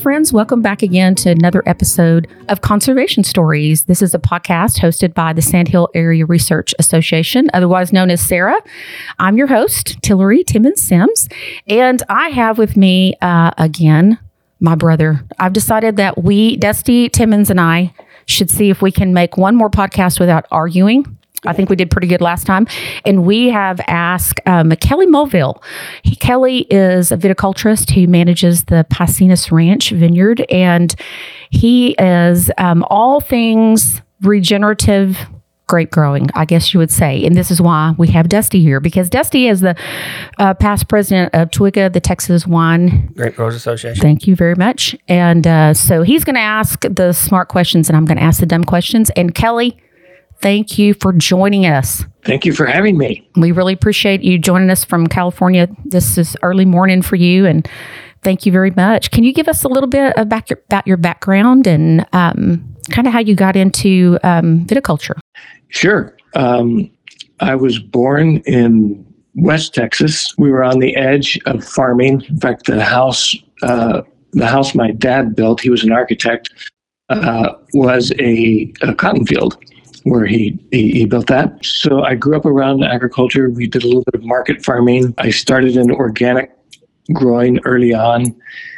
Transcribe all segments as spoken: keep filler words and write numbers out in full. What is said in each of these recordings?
friends. Welcome back again to another episode of Conservation Stories. This is a podcast hosted by the Sandhill Area Research Association, otherwise known as SARA. I'm your host, Tillery Timmons Sims, and I have with me uh, again my brother. I've decided that we, Dusty Timmons and I, should see if we can make one more podcast without arguing. I think we did pretty good last time. And we have asked um, Kelly Mulville. He, Kelly is a viticulturist who manages the Piscinus Ranch vineyard. And he is um, all things regenerative grape growing, I guess you would say. And this is why we have Dusty here, because Dusty is the uh, past president of TWIGA, the Texas Wine Grape Growers Association. Thank you very much. And uh, so he's going to ask the smart questions and I'm going to ask the dumb questions. And Kelly, thank you for joining us. Thank you for having me. We really appreciate you joining us from California. This is early morning for you, and thank you very much. Can you give us a little bit about your, about your background and um, kind of how you got into um, viticulture? Sure. Um, I was born in West Texas. We were on the edge of farming. In fact, the house, uh, the house my dad built, he was an architect, uh, was a, a cotton field, where he, he he built that. So I grew up around agriculture. We did a little bit of market farming. I started in organic growing early on.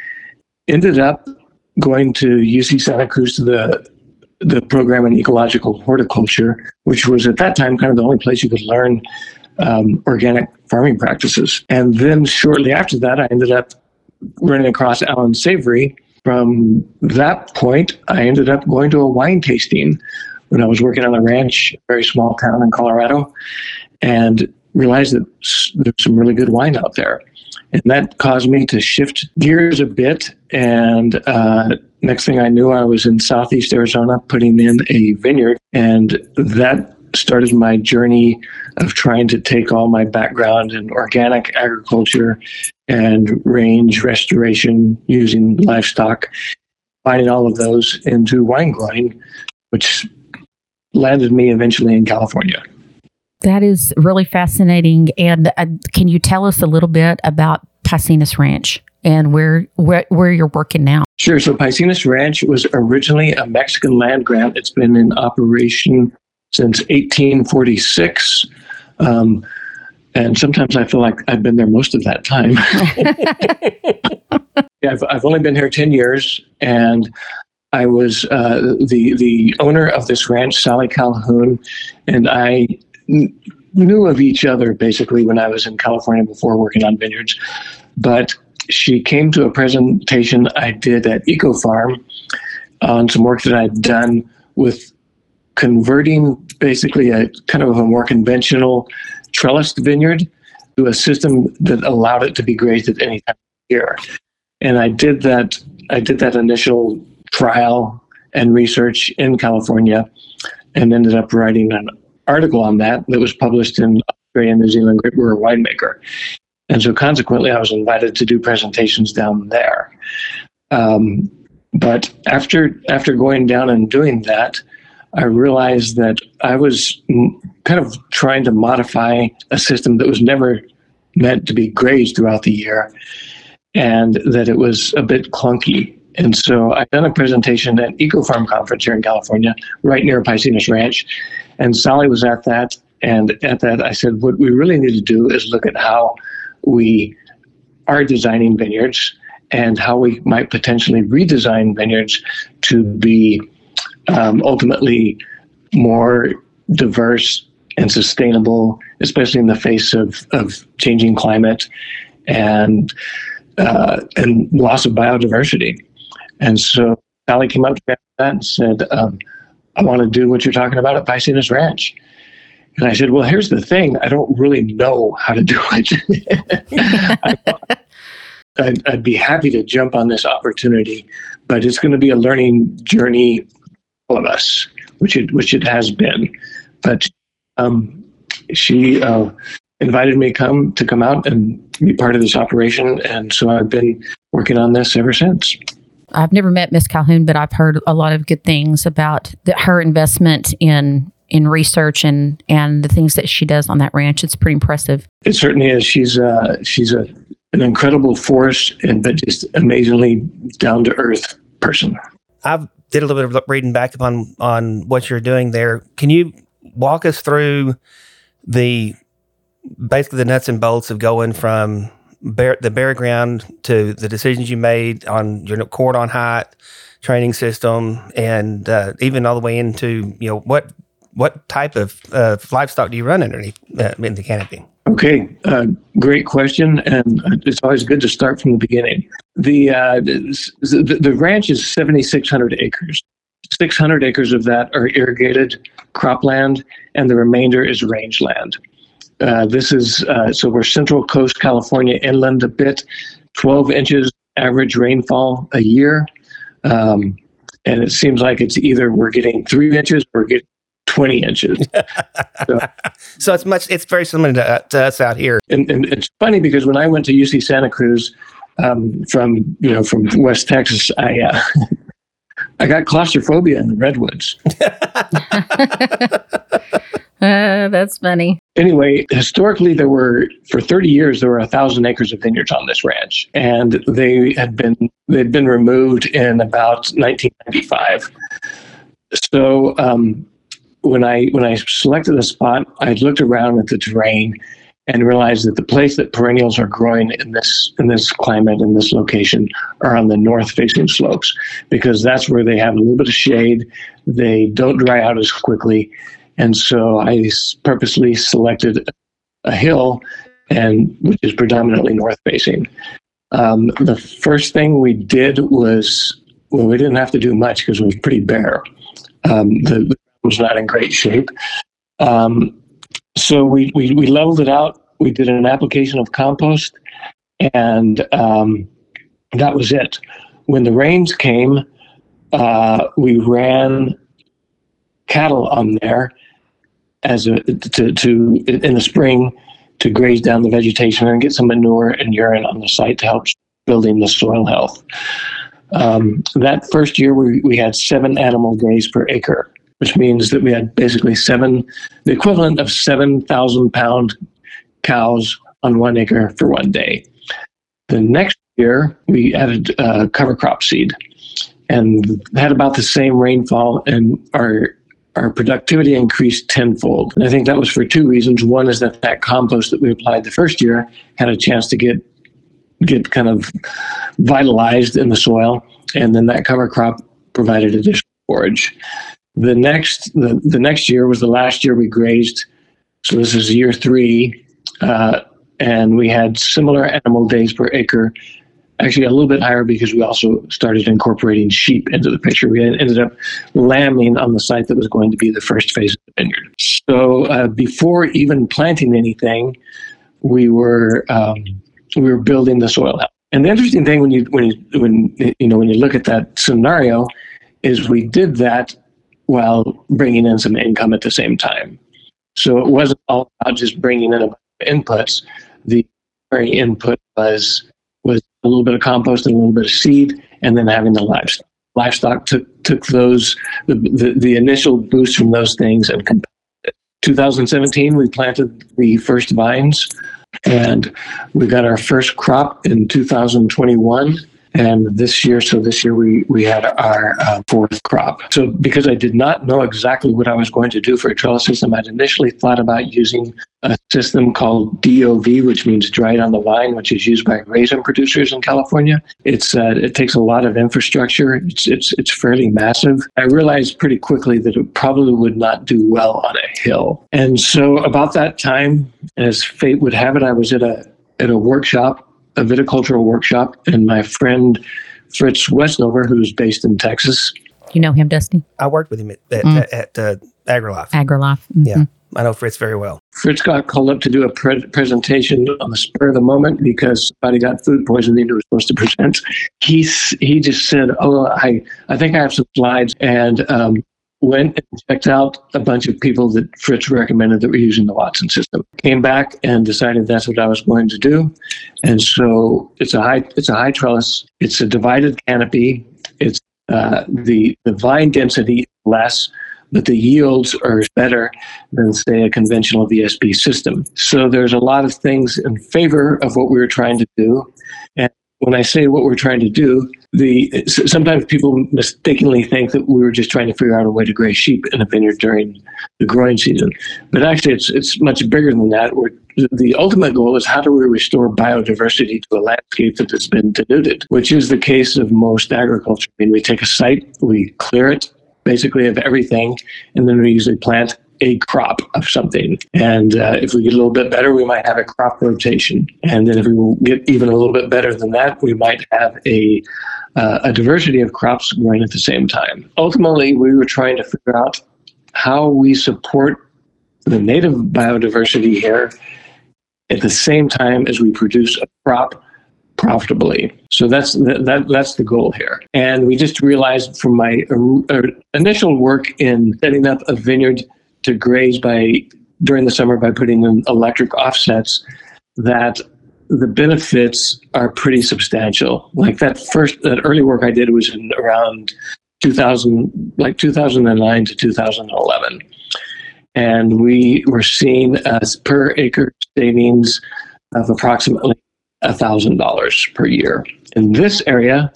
Ended up going to U C Santa Cruz to the the program in ecological horticulture, which was at that time kind of the only place you could learn um, organic farming practices. And then shortly after that, I ended up running across Alan Savory. From that point, I ended up going to a wine tasting when I was working on a ranch, a very small town in Colorado, and realized that there's some really good wine out there. And that caused me to shift gears a bit. And uh, next thing I knew, I was in Southeast Arizona putting in a vineyard. And that started my journey of trying to take all my background in organic agriculture and range restoration using livestock, finding all of those into wine growing, which landed me eventually in California. That is really fascinating. And uh, can you tell us a little bit about Piscinus Ranch and where, where where you're working now? Sure. So Piscinus Ranch was originally a Mexican land grant. It's been in operation since eighteen forty-six. Um, and sometimes I feel like I've been there most of that time. yeah, I've, I've only been here ten years, and I was uh, the the owner of this ranch, Sally Calhoun, and I n- knew of each other basically when I was in California before working on vineyards. But she came to a presentation I did at EcoFarm on some work that I'd done with converting basically a kind of a more conventional trellised vineyard to a system that allowed it to be grazed at any time of year. And I did that. I did that initial trial and research in California, and ended up writing an article on that that was published in Australia and New Zealand Grape Brewer Winemaker. And so consequently, I was invited to do presentations down there. Um, but after after going down and doing that, I realized that I was m- kind of trying to modify a system that was never meant to be grazed throughout the year, and that it was a bit clunky. And so I've done a presentation at EcoFarm Conference here in California, right near Piscinus Ranch. And Sally was at that. And at that, I said, what we really need to do is look at how we are designing vineyards and how we might potentially redesign vineyards to be um, ultimately more diverse and sustainable, especially in the face of, of changing climate and uh, and loss of biodiversity. And so Sally came up to me after that and said, um, I want to do what you're talking about at Piscinus Ranch. And I said, well, here's the thing. I don't really know how to do it. I'd, I'd be happy to jump on this opportunity, but it's going to be a learning journey for all of us, which it, which it has been. But um, she uh, invited me to come, to come out and be part of this operation. And so I've been working on this ever since. I've never met Miss Calhoun, but I've heard a lot of good things about the, her investment in in research and, and the things that she does on that ranch. It's pretty impressive. It certainly is. She's uh, she's a an incredible force and but just amazingly down to earth person. I've did a little bit of reading back upon on what you're doing there. Can you walk us through the basically the nuts and bolts of going from bear, the bare ground to the decisions you made on your cordon height training system, and uh, even all the way into, you know, what what type of uh, livestock do you run underneath uh, in the canopy? Okay, uh, great question, and it's always good to start from the beginning. The uh, the, the ranch is seventy-six hundred acres. six hundred acres of that are irrigated cropland, and the remainder is rangeland. Uh, this is, uh, so we're Central Coast California, inland a bit, twelve inches average rainfall a year. Um, and it seems like it's either we're getting three inches or we're getting twenty inches. so, so it's much, it's very similar to, to us out here. And, and it's funny because when I went to U C Santa Cruz um, from, you know, from West Texas, I, uh, I got claustrophobia in the redwoods. Uh, that's funny. Anyway, historically, there were, for thirty years, there were a thousand acres of vineyards on this ranch, and they had been they'd been removed in about nineteen ninety-five. So um, when I when I selected a spot, I looked around at the terrain and realized that the place that perennials are growing in this in this climate, in this location, are on the north-facing slopes, because that's where they have a little bit of shade. They don't dry out as quickly. And so I purposely selected a hill, and which is predominantly north facing. Um, the first thing we did was, well, we didn't have to do much because it was pretty bare. Um, the, the ground was not in great shape. Um, so we, we, we leveled it out. We did an application of compost, and um, that was it. When the rains came, uh, we ran cattle on there as a to, to in the spring to graze down the vegetation and get some manure and urine on the site to help building the soil health. Um, that first year we, we had seven animal days per acre, which means that we had basically seven, the equivalent of seven thousand pound cows on one acre for one day. The next year we added uh, cover crop seed and had about the same rainfall, and our our productivity increased tenfold. And I think that was for two reasons. One is that that compost that we applied the first year had a chance to get get kind of vitalized in the soil, and then that cover crop provided additional forage. The next the, the next year was the last year we grazed, so this is year three, uh, and we had similar animal days per acre, actually a little bit higher because we also started incorporating sheep into the picture. We ended up lambing on the site that was going to be the first phase of the vineyard. So uh, before even planting anything, we were um, we were building the soil health. And the interesting thing when you when you when you know when you look at that scenario is we did that while bringing in some income at the same time. So it wasn't all about just bringing in a bunch of inputs. The primary input was was a little bit of compost and a little bit of seed, and then having the livestock. Livestock took took those the the, the initial boost from those things and compacted it. twenty seventeen, we planted the first vines, and we got our first crop in two thousand twenty-one. And this year, so this year we, we had our uh, fourth crop. So because I did not know exactly what I was going to do for a trellis system, I'd initially thought about using a system called D O V, which means dried on the vine, which is used by raisin producers in California. It's uh, it takes a lot of infrastructure. It's it's it's fairly massive. I realized pretty quickly that it probably would not do well on a hill. And so about that time, as fate would have it, I was at a at a workshop, a viticultural workshop, and my friend Fritz Westnover, who's based in Texas. You know him, Dusty? I worked with him at at, Mm. at, at uh, AgriLife. AgriLife. Mhm. Yeah, I know Fritz very well. Fritz got called up to do a pre- presentation on the spur of the moment because somebody got food poisoning who was supposed to present. He s- he just said, "Oh, I I think I have some slides," and um, went and checked out a bunch of people that Fritz recommended that were using the Watson system. Came back and decided that's what I was going to do. And so it's a high it's a high trellis. It's a divided canopy. It's uh, the the vine density less, but the yields are better than, say, a conventional V S P system. So there's a lot of things in favor of what we were trying to do. And when I say what we're trying to do, the sometimes people mistakenly think that we were just trying to figure out a way to graze sheep in a vineyard during the growing season. But actually, it's it's much bigger than that. We're, the ultimate goal is how do we restore biodiversity to a landscape that has been denuded, which is the case of most agriculture. I mean, we take a site, we clear it basically of everything, and then we usually plant a crop of something. And uh, if we get a little bit better, we might have a crop rotation. And then if we get even a little bit better than that, we might have a uh, a diversity of crops growing at the same time. Ultimately, we were trying to figure out how we support the native biodiversity here at the same time as we produce a crop profitably. So that's that, that's the goal here. And we just realized from my uh, initial work in setting up a vineyard to graze by during the summer by putting in electric offsets that the benefits are pretty substantial. Like that first, that early work I did was in around two thousand, like two thousand nine to two thousand eleven. And we were seeing a per acre savings of approximately one thousand dollars per year. In this area,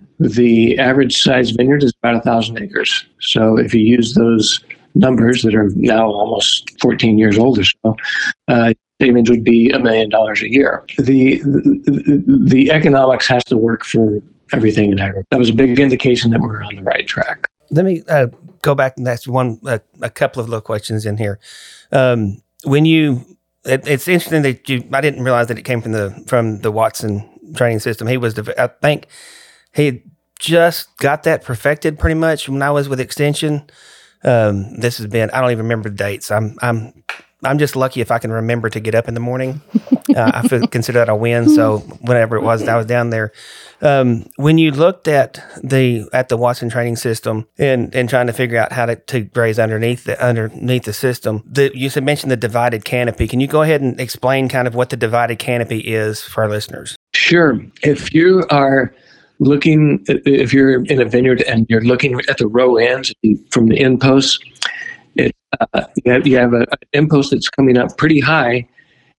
the average size vineyard is about one thousand acres. So if you use those numbers that are now almost fourteen years old or so, uh, savings would be a million dollars a year. The, the the economics has to work for everything in agriculture. That was a big indication that we're on the right track. Let me uh, go back and ask one uh, a couple of little questions in here. Um, when you, it, it's interesting that you. I didn't realize that it came from the from the Watson training system. He was, the, I think, he just got that perfected pretty much when I was with Extension. Um, this has been, I don't even remember the dates. I'm, I'm, I'm just lucky if I can remember to get up in the morning. Uh, I feel, consider that a win. So whenever it was, I was down there. Um, when you looked at the, at the Watson training system and, and trying to figure out how to, to graze underneath the, underneath the system, the, you said, mentioned the divided canopy. Can you go ahead and explain kind of what the divided canopy is for our listeners? Sure. If you are looking, if you're in a vineyard and you're looking at the row ends from the end posts, it, uh, you have, you have a, an end post that's coming up pretty high,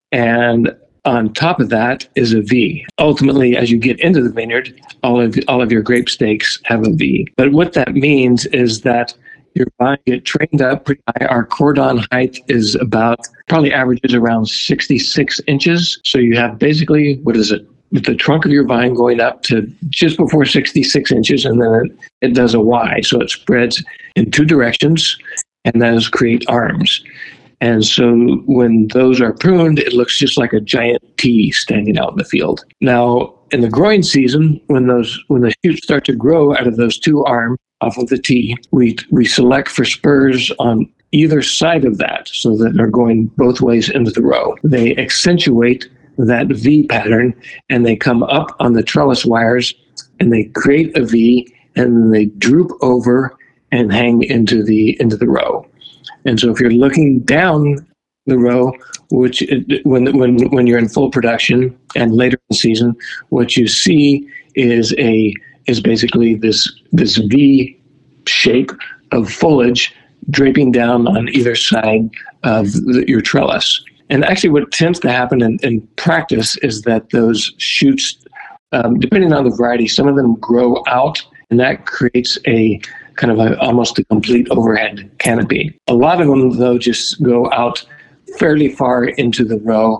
and on top of that is a V. Ultimately, as you get into the vineyard, all of all of your grape stakes have a V. But what that means is that your vine get trained up pretty high. Our cordon height is about, probably averages around sixty-six inches. So you have basically, what is it? The trunk of your vine going up to just before sixty-six inches, and then it, it does a Y. So it spreads in two directions, and those create arms. And so when those are pruned, it looks just like a giant T standing out in the field. Now, in the growing season, when those when the shoots start to grow out of those two arms off of the T, we we select for spurs on either side of that, so that they're going both ways into the row. They accentuate that V pattern, and they come up on the trellis wires, and they create a V, and then they droop over and hang into the into the row. And so if you're looking down the row, which when when when you're in full production and later in the season, what you see is a is basically this this V shape of foliage draping down on either side of the, your trellis. And actually what tends to happen in, in practice is that those shoots, um, depending on the variety, some of them grow out, and that creates a kind of a, almost a complete overhead canopy. A lot of them, though, just go out fairly far into the row,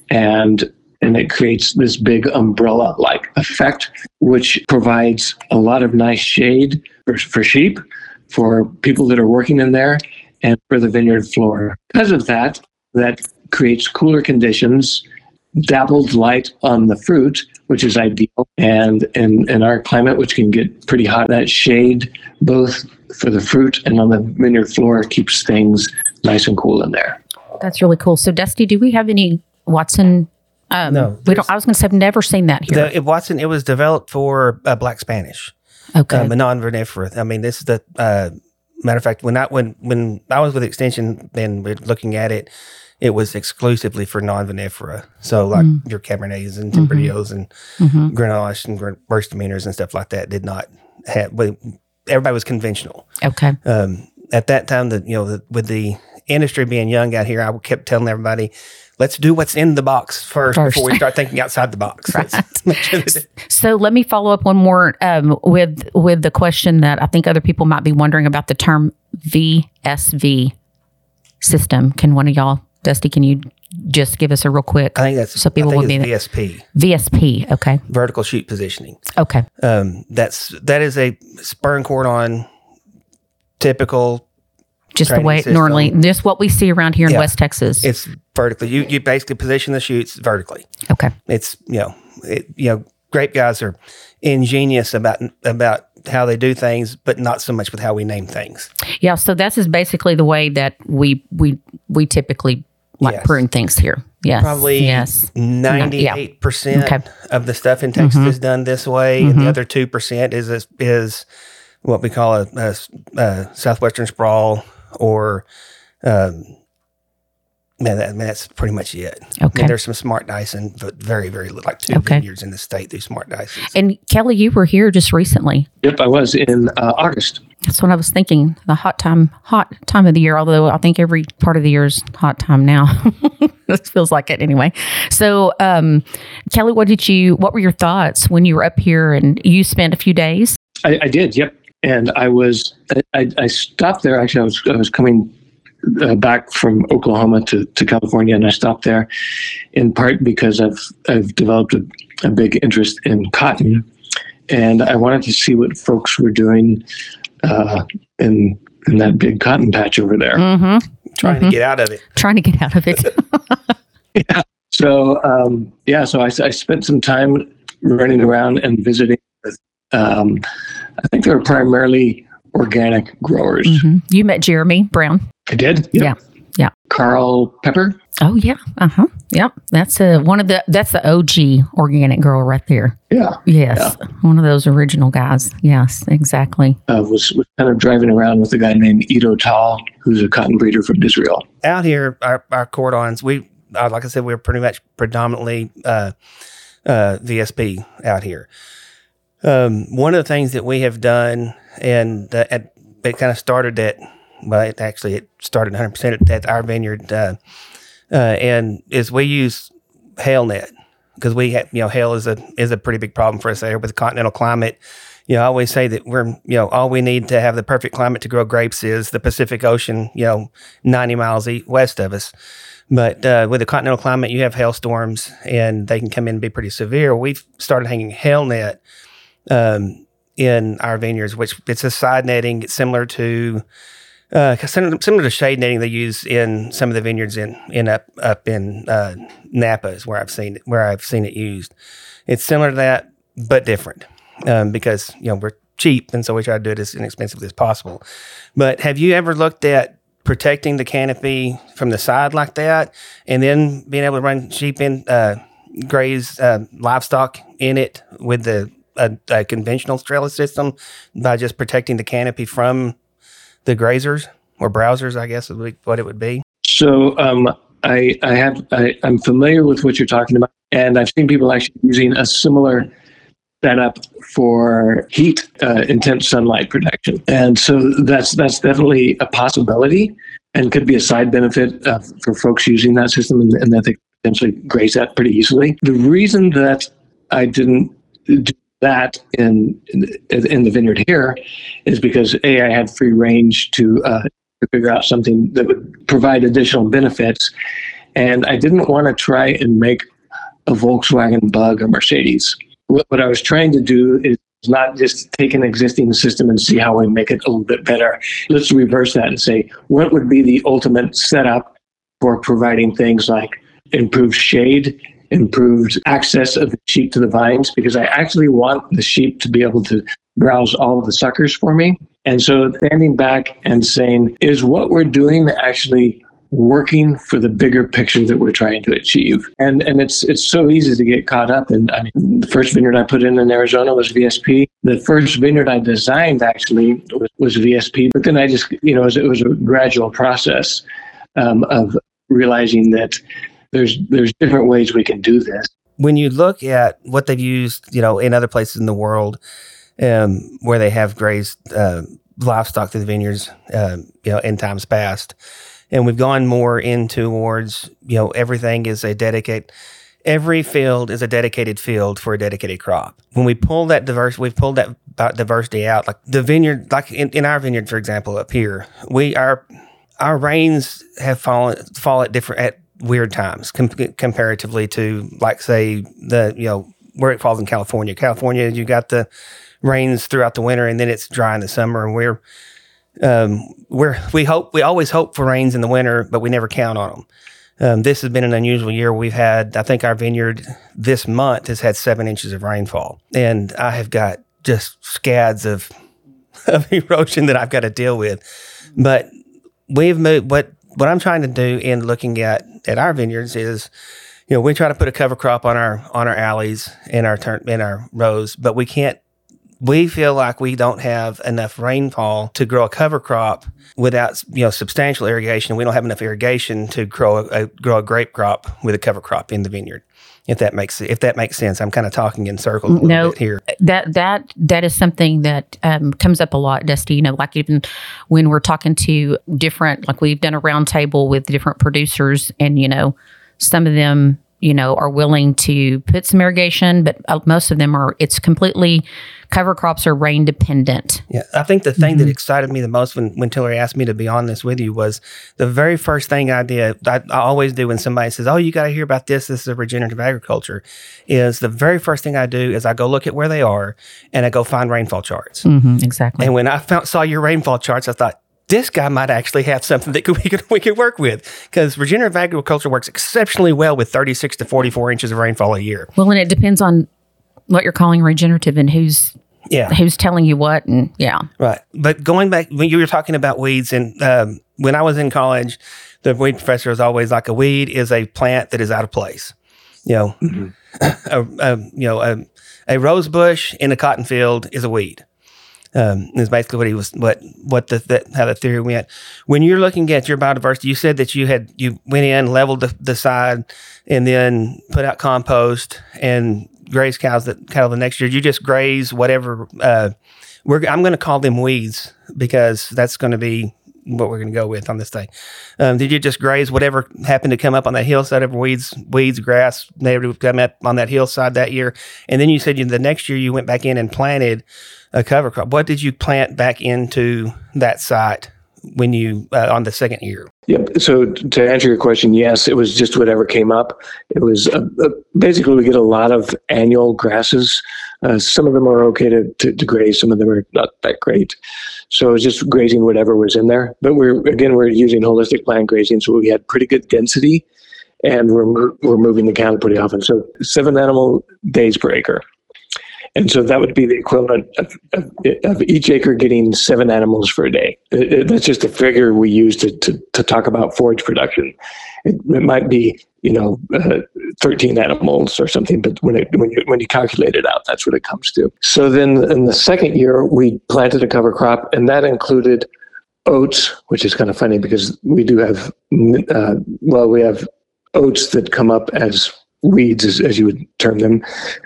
and and it creates this big umbrella-like effect, which provides a lot of nice shade for, for sheep, for people that are working in there, and for the vineyard floor. Because of that, that creates cooler conditions, dappled light on the fruit, which is ideal. And in, in our climate, which can get pretty hot, that shade, both for the fruit and on the vineyard floor, keeps things nice and cool in there. That's really cool. So, Dusty, do we have any Watson? Um, no. we don't. I was going to say, I've never seen that here. The, Watson, it was developed for uh, Black Spanish. Okay. Um, a non-vinifera. I mean, this is the, uh, matter of fact, when I, when, when I was with Extension and we're looking at it, it was exclusively for non-vinifera. So like mm. your Cabernets and Tempranillos mm-hmm. and mm-hmm. Grenache and Gewürztraminers and stuff like that did not have, but everybody was conventional. Okay. Um, at that time, the you know, the, with the industry being young out here, I kept telling everybody, let's do what's in the box first, first. before we start thinking outside the box. Right. Sure so let me follow up one more um, with with the question that I think other people might be wondering about the term V S V system. Can one of y'all, Dusty, can you just give us a real quick? I think that's so people I think will be V S P. V S P, okay. Vertical chute positioning. Okay. Um, that's that is a spur and cordon typical. Just the way it normally, just what we see around here in yeah. West Texas. It's vertically. You you basically position the chutes vertically. Okay. It's you know it, you know grape guys are ingenious about about how they do things, but not so much with how we name things. Yeah. So this is basically the way that we we we typically like yes. prune things here. Yes. Probably yes. ninety-eight percent okay. of the stuff in Texas mm-hmm. is done this way, mm-hmm. and the other two percent is a, is what we call a, a, a southwestern sprawl. Or, um, man, that, man, that's pretty much it. Okay. I mean, there's some smart Dyson, but very, very little, like two okay. vineyards in the state do smart Dyson. And Kelly, you were here just recently. Yep, I was in uh, August. That's what I was thinking. The hot time, hot time of the year. Although I think every part of the year is hot time now. This feels like it anyway. So, um, Kelly, what did you? What were your thoughts when you were up here and you spent a few days? I, I did. Yep. And I was, I, I stopped there. Actually, I was, I was coming uh, back from Oklahoma to, to California, and I stopped there in part because I've, I've developed a, a big interest in cotton, and I wanted to see what folks were doing uh, in in that big cotton patch over there. Mm-hmm. Trying mm-hmm. to get out of it. Trying to get out of it. yeah. So, um, yeah. So I, I spent some time running around and visiting with. Um, I think they were primarily organic growers. Mm-hmm. You met Jeremy Brown. I did. Yep. Yeah. Yeah. Carl Pepper. Oh yeah. Uh huh. Yep. That's a one of the that's the O G organic grower right there. Yeah. Yes. Yeah. One of those original guys. Yes. Exactly. Uh, was, was kind of driving around with a guy named Ido Tal, who's a cotton breeder from Israel. Out here, our our cordons, we uh, like I said, we're pretty much predominantly uh, uh, V S P out here. Um, one of the things that we have done, and uh, at, it kind of started at, well, it actually it started one hundred percent at, at our vineyard, uh, uh, and is we use hail net because we have, you know, hail is a is a pretty big problem for us there with the continental climate. You know, I always say that we're, you know, all we need to have the perfect climate to grow grapes is the Pacific Ocean, you know, ninety miles east, west of us. But uh, with the continental climate, you have hailstorms, and they can come in and be pretty severe. We've started hanging hail net Um, in our vineyards, which it's a side netting. It's similar to uh, similar to shade netting they use in some of the vineyards in in up up in uh, Napa is where I've seen it where I've seen it used. It's similar to that, but different um, because you know we're cheap, and so we try to do it as inexpensively as possible. But have you ever looked at protecting the canopy from the side like that, and then being able to run sheep in, uh, graze uh, livestock in it with the A, a conventional trellis system by just protecting the canopy from the grazers or browsers, I guess is what it would be? So um, I, I have, I, I'm familiar with what you're talking about, and I've seen people actually using a similar setup for heat, uh, intense sunlight protection. And so that's that's definitely a possibility and could be a side benefit uh, for folks using that system, and, and that they potentially graze that pretty easily. The reason that I didn't do that in, in in the vineyard here is because A, I had free range to uh, to figure out something that would provide additional benefits, and I didn't want to try and make a Volkswagen Bug or Mercedes. What, what I was trying to do is not just take an existing system and see how we make it a little bit better. Let's reverse that and say, what would be the ultimate setup for providing things like improved shade, improved access of the sheep to the vines, because I actually want the sheep to be able to browse all of the suckers for me. And so standing back and saying, is what we're doing actually working for the bigger picture that we're trying to achieve? And and it's it's so easy to get caught up in. I mean, the first vineyard I put in in Arizona was V S P. The first vineyard I designed actually was, was V S P, but then I just, you know, it was, it was a gradual process um, of realizing that There's there's different ways we can do this. When you look at what they've used, you know, in other places in the world, um, where they have grazed uh, livestock to the vineyards, uh, you know, in times past. And we've gone more in towards, you know, everything is a dedicated, every field is a dedicated field for a dedicated crop. When we pull that diverse, we've pulled that diversity out, like the vineyard, like in, in our vineyard, for example, up here, we, our, our rains have fallen, fall at different, at weird times com- comparatively to, like, say, the, you know, where it falls in California. California, you got the rains throughout the winter and then it's dry in the summer, and we're, Um, we're, we hope, we always hope for rains in the winter, but we never count on them. Um, this has been an unusual year. We've had, I think our vineyard this month has had seven inches of rainfall, and I have got just scads of, of erosion that I've got to deal with. But we've moved, what, what I'm trying to do in looking at, at our vineyards is, you know, we try to put a cover crop on our, on our alleys and our turn, in our rows, but we can't, we feel like we don't have enough rainfall to grow a cover crop without, you know, substantial irrigation. We don't have enough irrigation to grow a, a grow a grape crop with a cover crop in the vineyard. If that makes if that makes sense, I'm kind of talking in circles a little no, bit here. That that that is something that um, comes up a lot, Dusty. You know, like even when we're talking to different, like we've done a round table with different producers, and you know, some of them, you know, are willing to put some irrigation, but uh, most of them are, it's completely, cover crops are rain dependent. Yeah, I think the thing Mm-hmm. that excited me the most when, when Tillery asked me to be on this with you was the very first thing I did, I, I always do when somebody says, oh, you got to hear about this, this is a regenerative agriculture, is the very first thing I do is I go look at where they are and I go find rainfall charts. Mm-hmm, exactly. And when I found, saw your rainfall charts, I thought, this guy might actually have something that could, we could we could work with, because regenerative agriculture works exceptionally well with thirty-six to forty-four inches of rainfall a year. Well, and it depends on what you're calling regenerative and who's Yeah. who's telling you what, and yeah. Right. But going back, when you were talking about weeds, and um, when I was in college, the weed professor was always like, a weed is a plant that is out of place. You know, mm-hmm. a, a, you know, a, a rose bush in a cotton field is a weed. Um, is basically what he was, what, what the, that, how the theory went. When you're looking at your biodiversity, you said that you had, you went in, leveled the, the side, and then put out compost and graze cows that cattle the next year. You just graze whatever, uh, we're, I'm going to call them weeds because that's going to be what we're going to go with on this thing. Um, did you just graze whatever happened to come up on that hillside of weeds, weeds, grass, neighborhood would come up on that hillside that year? And then you said you, the next year you went back in and planted a cover crop. What did you plant back into that site when you, uh, on the second year? Yep. So to answer your question, yes, it was just whatever came up. It was uh, uh, basically we get a lot of annual grasses. Uh, some of them are okay to, to, to graze. Some of them are not that great. So it was just grazing whatever was in there. But we're, again, we're using holistic plant grazing. So we had pretty good density, and we're, we're moving the cattle pretty often. So seven animal days per acre. And so that would be the equivalent of, of, of each acre getting seven animals for a day. It, it, that's just a figure we use to, to, to talk about forage production. It, it might be, you know, uh, thirteen animals or something, but when it, when you when you calculate it out, that's what it comes to. So then in the second year, we planted a cover crop, and that included oats, which is kind of funny because we do have, uh, well, we have oats that come up as weeds, as, as you would term them.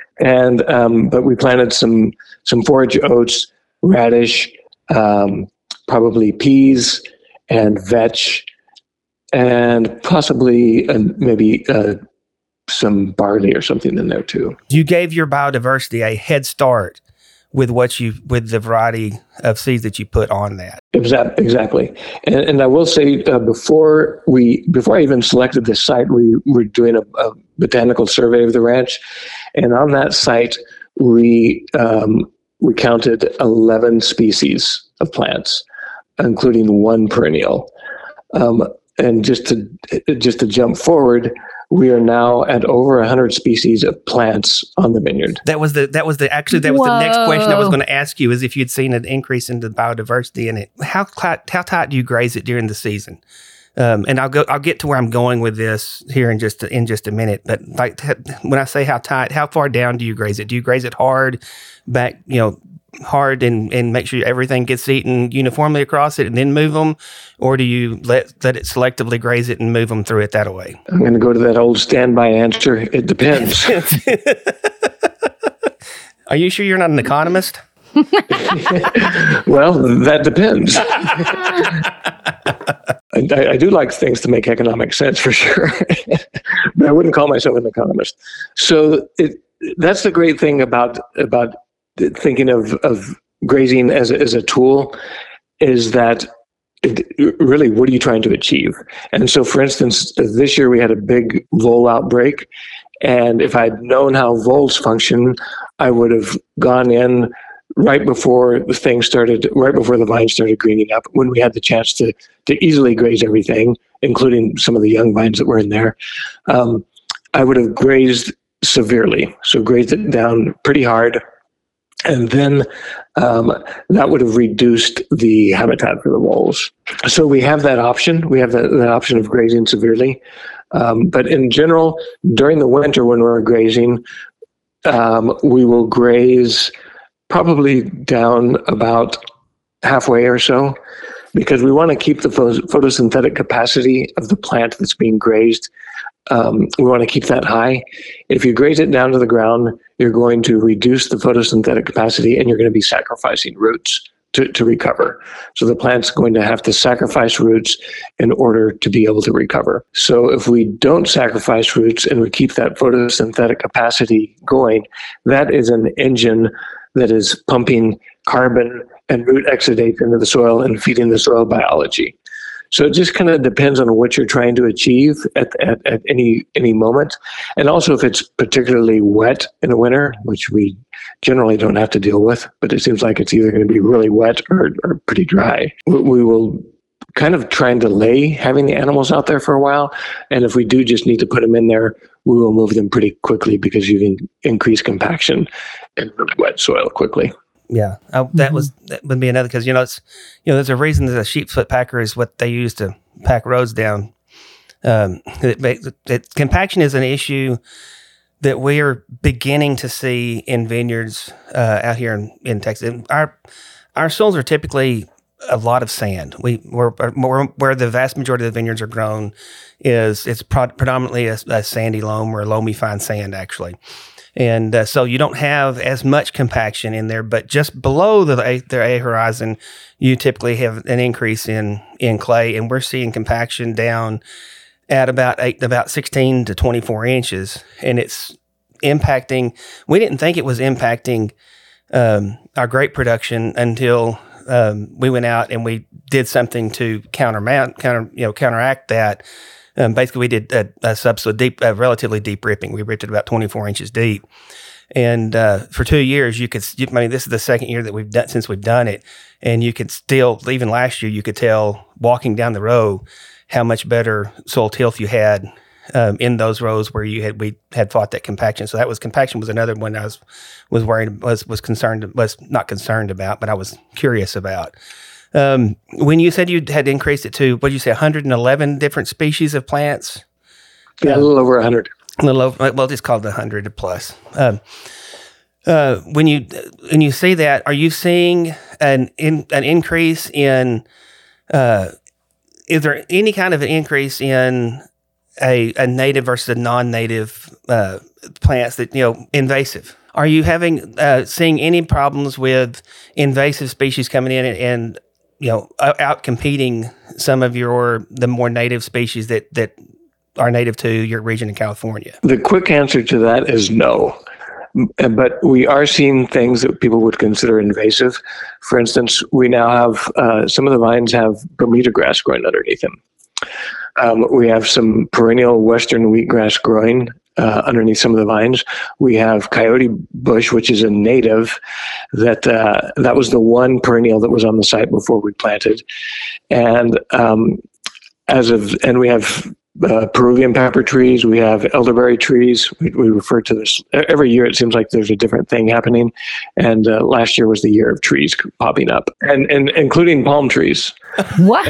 And um, but we planted some some forage oats, radish, um, probably peas, and vetch, and possibly uh, maybe uh, some barley or something in there too. You gave your biodiversity a head start with what you with the variety of seeds that you put on that. Exactly, and, and I will say uh, before we before I even selected this site, we were doing a, a botanical survey of the ranch. And on that site, we um, we counted eleven species of plants, including one perennial. Um, and just to just to jump forward, we are now at over one hundred species of plants on the vineyard. That was the that was the actually that was Whoa. the next question I was going to ask you, is if you'd seen an increase in the biodiversity in it. How how tight do you graze it during the season? Um, and I'll go. I'll get to where I'm going with this here in just a, in just a minute. But like when I say how tight, how far down do you graze it? Do you graze it hard, back, you know, hard, and, and make sure everything gets eaten uniformly across it, and then move them, or do you let let it selectively graze it and move them through it that way? I'm going to go to that old standby answer. It depends. Are you sure you're not an economist? Well, that depends. I, I do like things to make economic sense for sure, but I wouldn't call myself an economist. So it, that's the great thing about about thinking of, of grazing as a, as a tool, is that it, really, what are you trying to achieve? And so, for instance, this year we had a big vole outbreak, and if I'd known how voles function, I would have gone in right before the thing started, right before the vines started greening up, when we had the chance to to easily graze everything, including some of the young vines that were in there. Um, I would have grazed severely, so grazed it down pretty hard, and then um, that would have reduced the habitat for the voles. So we have that option. We have that, that option of grazing severely. Um, but in general, during the winter when we're grazing, um, we will graze probably down about halfway or so, because we want to keep the photosynthetic capacity of the plant that's being grazed. Um, we want to keep that high. If you graze it down to the ground, you're going to reduce the photosynthetic capacity, and you're going to be sacrificing roots to, to recover. So the plant's going to have to sacrifice roots in order to be able to recover. So if we don't sacrifice roots and we keep that photosynthetic capacity going, that is an engine that is pumping carbon and root exudates into the soil and feeding the soil biology. So it just kind of depends on what you're trying to achieve at, at, at any any moment. And also if it's particularly wet in the winter, which we generally don't have to deal with, but it seems like it's either going to be really wet or, or pretty dry. We, we will kind of try and delay having the animals out there for a while. And if we do just need to put them in there, we will move them pretty quickly, because you can increase compaction in really wet soil quickly. Yeah, I, that mm-hmm. was that would be another, because you know it's you know there's a reason that a sheepfoot packer is what they use to pack roads down. Um, it, it, it, compaction is an issue that we are beginning to see in vineyards uh, out here in, in Texas. Our our soils are typically a lot of sand. We we're, we're, where the vast majority of the vineyards are grown is it's pro- predominantly a, a sandy loam or a loamy fine sand actually. And uh, so you don't have as much compaction in there, but just below the the A horizon, you typically have an increase in, in clay, and we're seeing compaction down at about eight, about sixteen to twenty-four inches, and it's impacting. We didn't think it was impacting um, our grape production until um, we went out and we did something to countermount, counter you know counteract that. Um, basically, we did a, a subsoil deep, a relatively deep ripping. We ripped it about twenty-four inches deep, and uh, for two years, you could. You, I mean, this is the second year that we've done since we've done it, and you could still, even last year, you could tell walking down the row how much better soil tilth you had um, in those rows where you had we had fought that compaction. So that was compaction was another one I was was worried was was concerned was not concerned about, but I was curious about. Um, when you said you had increased it to, what did you say, one hundred eleven different species of plants? Yeah, um, a little over one hundred. A little over, well, just called the one hundred plus. Um, uh, when you when you see that, are you seeing an in, an increase in, uh, is there any kind of an increase in a, a native versus a non-native uh, plants that, you know, invasive? Are you having, uh, seeing any problems with invasive species coming in and, and you know, out competing some of your, the more native species that, that are native to your region in California? The quick answer to that is no. But we are seeing things that people would consider invasive. For instance, we now have, uh, some of the vines have Bermuda grass growing underneath them. Um, we have some perennial western wheatgrass growing uh, underneath some of the vines. We have coyote bush, which is a native that uh, that was the one perennial that was on the site before we planted. And um, as of and we have uh, Peruvian pepper trees. We have elderberry trees. We, we refer to this every year. It seems like there's a different thing happening. And uh, last year was the year of trees popping up, and and including palm trees. What?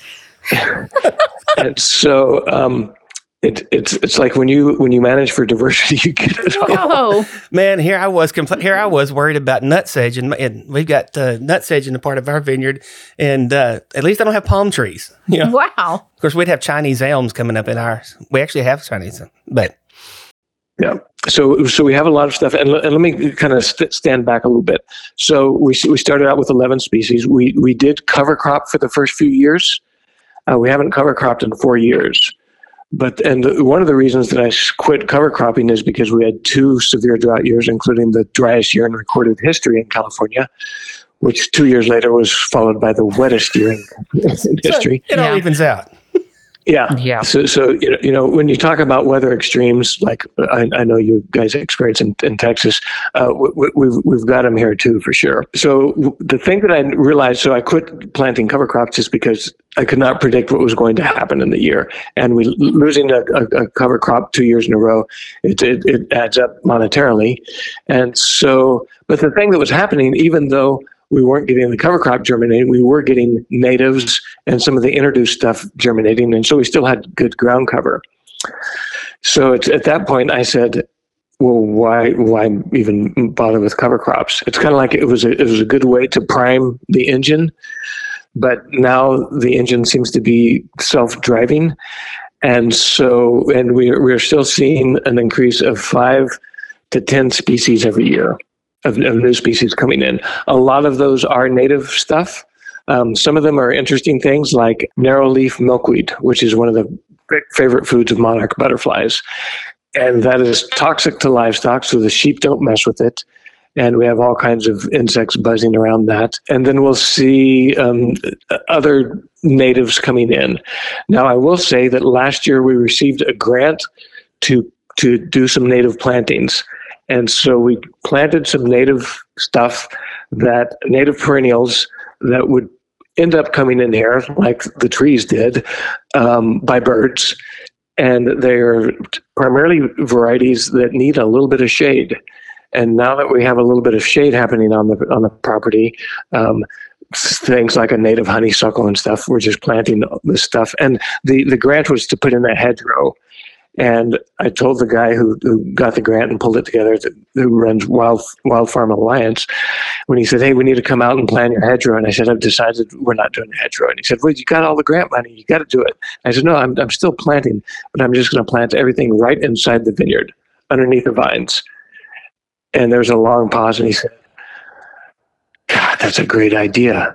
And, and so um, it, it's it's like when you when you manage for diversity, you get it all. Oh man, here I was compl- here I was worried about nutsedge, and, and we've got uh, nutsedge in a part of our vineyard, and uh, at least I don't have palm trees. You know? Wow! Of course, we'd have Chinese elms coming up in ours. We actually have Chinese, but Yeah. So, so we have a lot of stuff, and, l- and let me kind of st- stand back a little bit. So we we started out with eleven species. We we did cover crop for the first few years. Uh, we haven't cover cropped in four years. But and the, one of the reasons that I quit cover cropping is because we had two severe drought years, including the driest year in recorded history in California, which two years later was followed by the wettest year in, in history. So it all Yeah. evens out. Yeah. Yeah. So, so you know, you know, when you talk about weather extremes, like I, I know you guys experience in, in Texas, uh, we, we've we've got them here too for sure. So w- the thing that I realized, so I quit planting cover crops just because I could not predict what was going to happen in the year, and we losing a, a, a cover crop two years in a row, it, it it adds up monetarily, and so. But the thing that was happening, even though we weren't getting the cover crop germinating, we were getting natives and some of the introduced stuff germinating. And so we still had good ground cover. So it's, at that point, I said, well, why why even bother with cover crops? It's kind of like it was a, it was a good way to prime the engine. But now the engine seems to be self-driving. And so, and we, we're still seeing an increase of five to ten species every year. Of, of new species coming in. A lot of those are native stuff. Um, some of them are interesting things like narrow-leaf milkweed, which is one of the favorite foods of monarch butterflies. And that is toxic to livestock, so the sheep don't mess with it. And we have all kinds of insects buzzing around that. And then we'll see um, other natives coming in. Now, I will say that last year we received a grant to to do some native plantings. And so we planted some native stuff, that native perennials that would end up coming in here, like the trees did, um, by birds. And they're primarily varieties that need a little bit of shade. And now that we have a little bit of shade happening on the on the property, um, things like a native honeysuckle and stuff, we're just planting this stuff. And the, the grant was to put in a hedgerow. And I told the guy who, who got the grant and pulled it together, who runs Wild Wild Farm Alliance, when he said, "Hey, we need to come out and plan your hedgerow." And I said, "I've decided we're not doing a hedgerow." And he said, "Well, you got all the grant money. You got to do it." I said, "No, I'm I'm still planting, but I'm just going to plant everything right inside the vineyard, underneath the vines." And there was a long pause, and he said, "God, that's a great idea."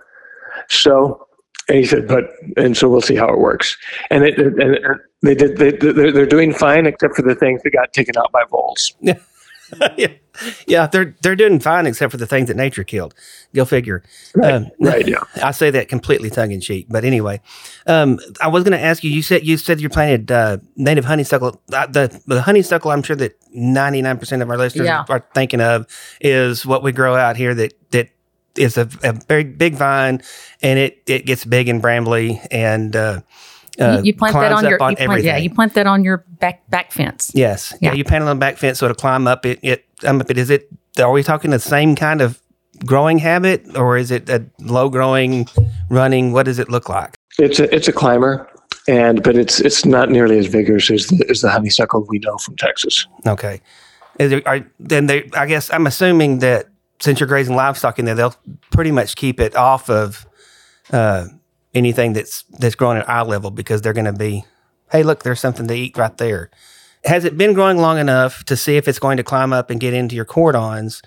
So. And he said, "But," and so we'll see how it works. And it, and they did. They, they're, they're doing fine, except for the things that got taken out by voles. Yeah, yeah, yeah. They're they're doing fine, except for the things that nature killed. Go figure. Right. Um, right. Yeah. I say that completely tongue in cheek, but anyway, um, I was going to ask you. You said you said you planted uh, native honeysuckle. Uh, the the honeysuckle, I'm sure that ninety-nine percent of our listeners Yeah. are thinking of is what we grow out here. That that. It's a, a very big vine, and it, it gets big and brambly, and uh, uh, you, you plant that climbs on up your on you plant, everything. yeah you plant that on your back back fence. Yes, yeah. Yeah. You plant it on the back fence, so it'll climb up. It it um, but is it? Are we talking the same kind of growing habit, or is it a low growing, running? What does it look like? It's a it's a climber, and but it's it's not nearly as vigorous as the as the honeysuckle we know from Texas. Okay, is there, are, then they? I guess I'm assuming that. Since you're grazing livestock in there, they'll pretty much keep it off of uh, anything that's that's growing at eye level because they're going to be, hey, look, there's something to eat right there. Has it been growing long enough to see if it's going to climb up and get into your cordons,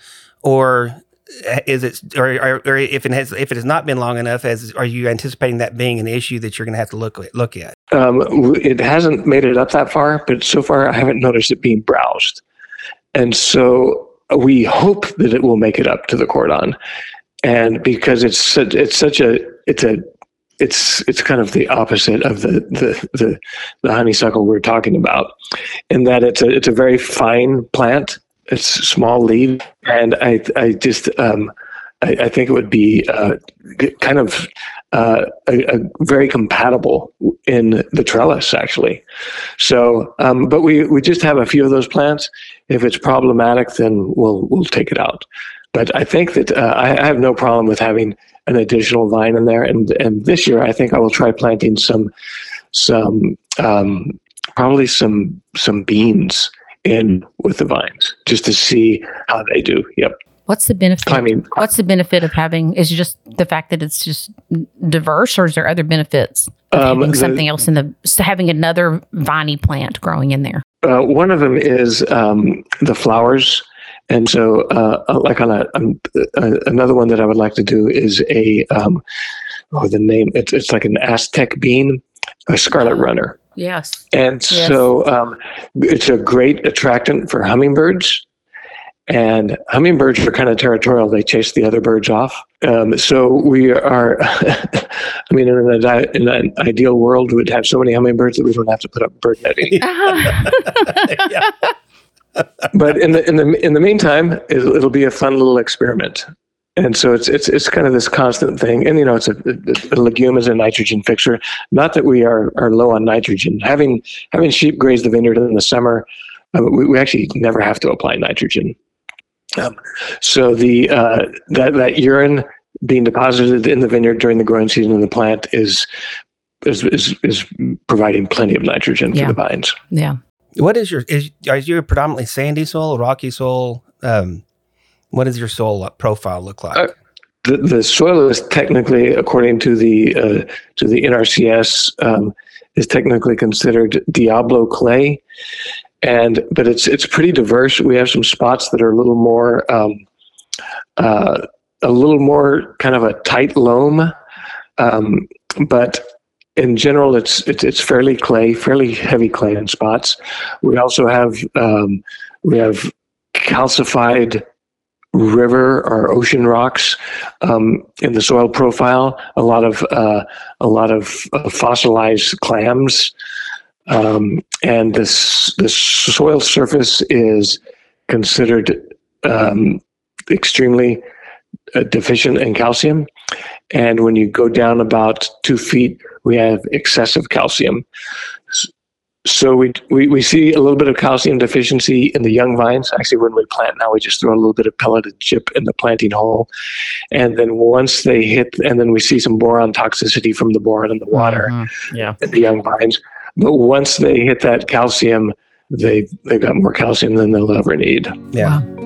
or is it, or, or, or if it has, if it has not been long enough, as are you anticipating that being an issue that you're going to have to look at, look at? Um, it hasn't made it up that far, but so far I haven't noticed it being browsed, and so. We hope that it will make it up to the cordon, and because it's such, it's such a it's a it's it's kind of the opposite of the the the, the honeysuckle we're talking about, in that it's a it's a very fine plant. It's small leaf, and I I just um, I, I think it would be uh, kind of uh, a, a very compatible in the trellis, actually. So, um, but we, we just have a few of those plants. If it's problematic, then we'll we'll take it out. But I think that uh, I, I have no problem with having an additional vine in there. And and this year, I think I will try planting some some um, probably some some beans in with the vines just to see how they do. Yep. What's the benefit? I mean, What's the benefit of having? Is it just the fact that it's just diverse, or is there other benefits of Um, having the- something else in the so having another viney plant growing in there? Uh, one of them is um, the flowers. And so, uh, like on a, um, uh, another one that I would like to do is a, um, oh, the name, it's, it's like an Aztec bean, a scarlet runner. Yes. And Yes. so um, it's a great attractant for hummingbirds. And hummingbirds are kind of territorial. They chase the other birds off. Um, so we are, I mean, in an, in an ideal world, we'd have so many hummingbirds that we don't have to put up bird netting. Yeah. But in the in the in the meantime, it'll, it'll be a fun little experiment. And so it's it's it's kind of this constant thing. And you know, it's a, a legume is a nitrogen fixer. Not that we are are low on nitrogen. Having having sheep graze the vineyard in the summer, uh, we, we actually never have to apply nitrogen. Um, so the uh, that that urine being deposited in the vineyard during the growing season of the plant is is is, is providing plenty of nitrogen Yeah. for the vines. Yeah. What is your, is, are you predominantly sandy soil, rocky soil? Um, what does your soil profile look like? Uh, the the soil is technically, according to the uh, to the N R C S, um, is technically considered Diablo clay, and but it's it's pretty diverse. We have some spots that are a little more um, uh, a little more kind of a tight loam, um, but in general, it's it's it's fairly clay, fairly heavy clay in spots. We also have um, we have calcified river or ocean rocks um, in the soil profile. A lot of uh, a lot of uh, fossilized clams, um, and this the soil surface is considered um, extremely uh, deficient in calcium. And when you go down about two feet, we have excessive calcium. So we, we we see a little bit of calcium deficiency in the young vines. Actually, when we plant now, we just throw a little bit of pelleted chip in the planting hole. And then once they hit, and then we see some boron toxicity from the boron in the water Mm-hmm. Yeah. in the young vines. But once they hit that calcium, they, they've got more calcium than they'll ever need. Yeah. Wow.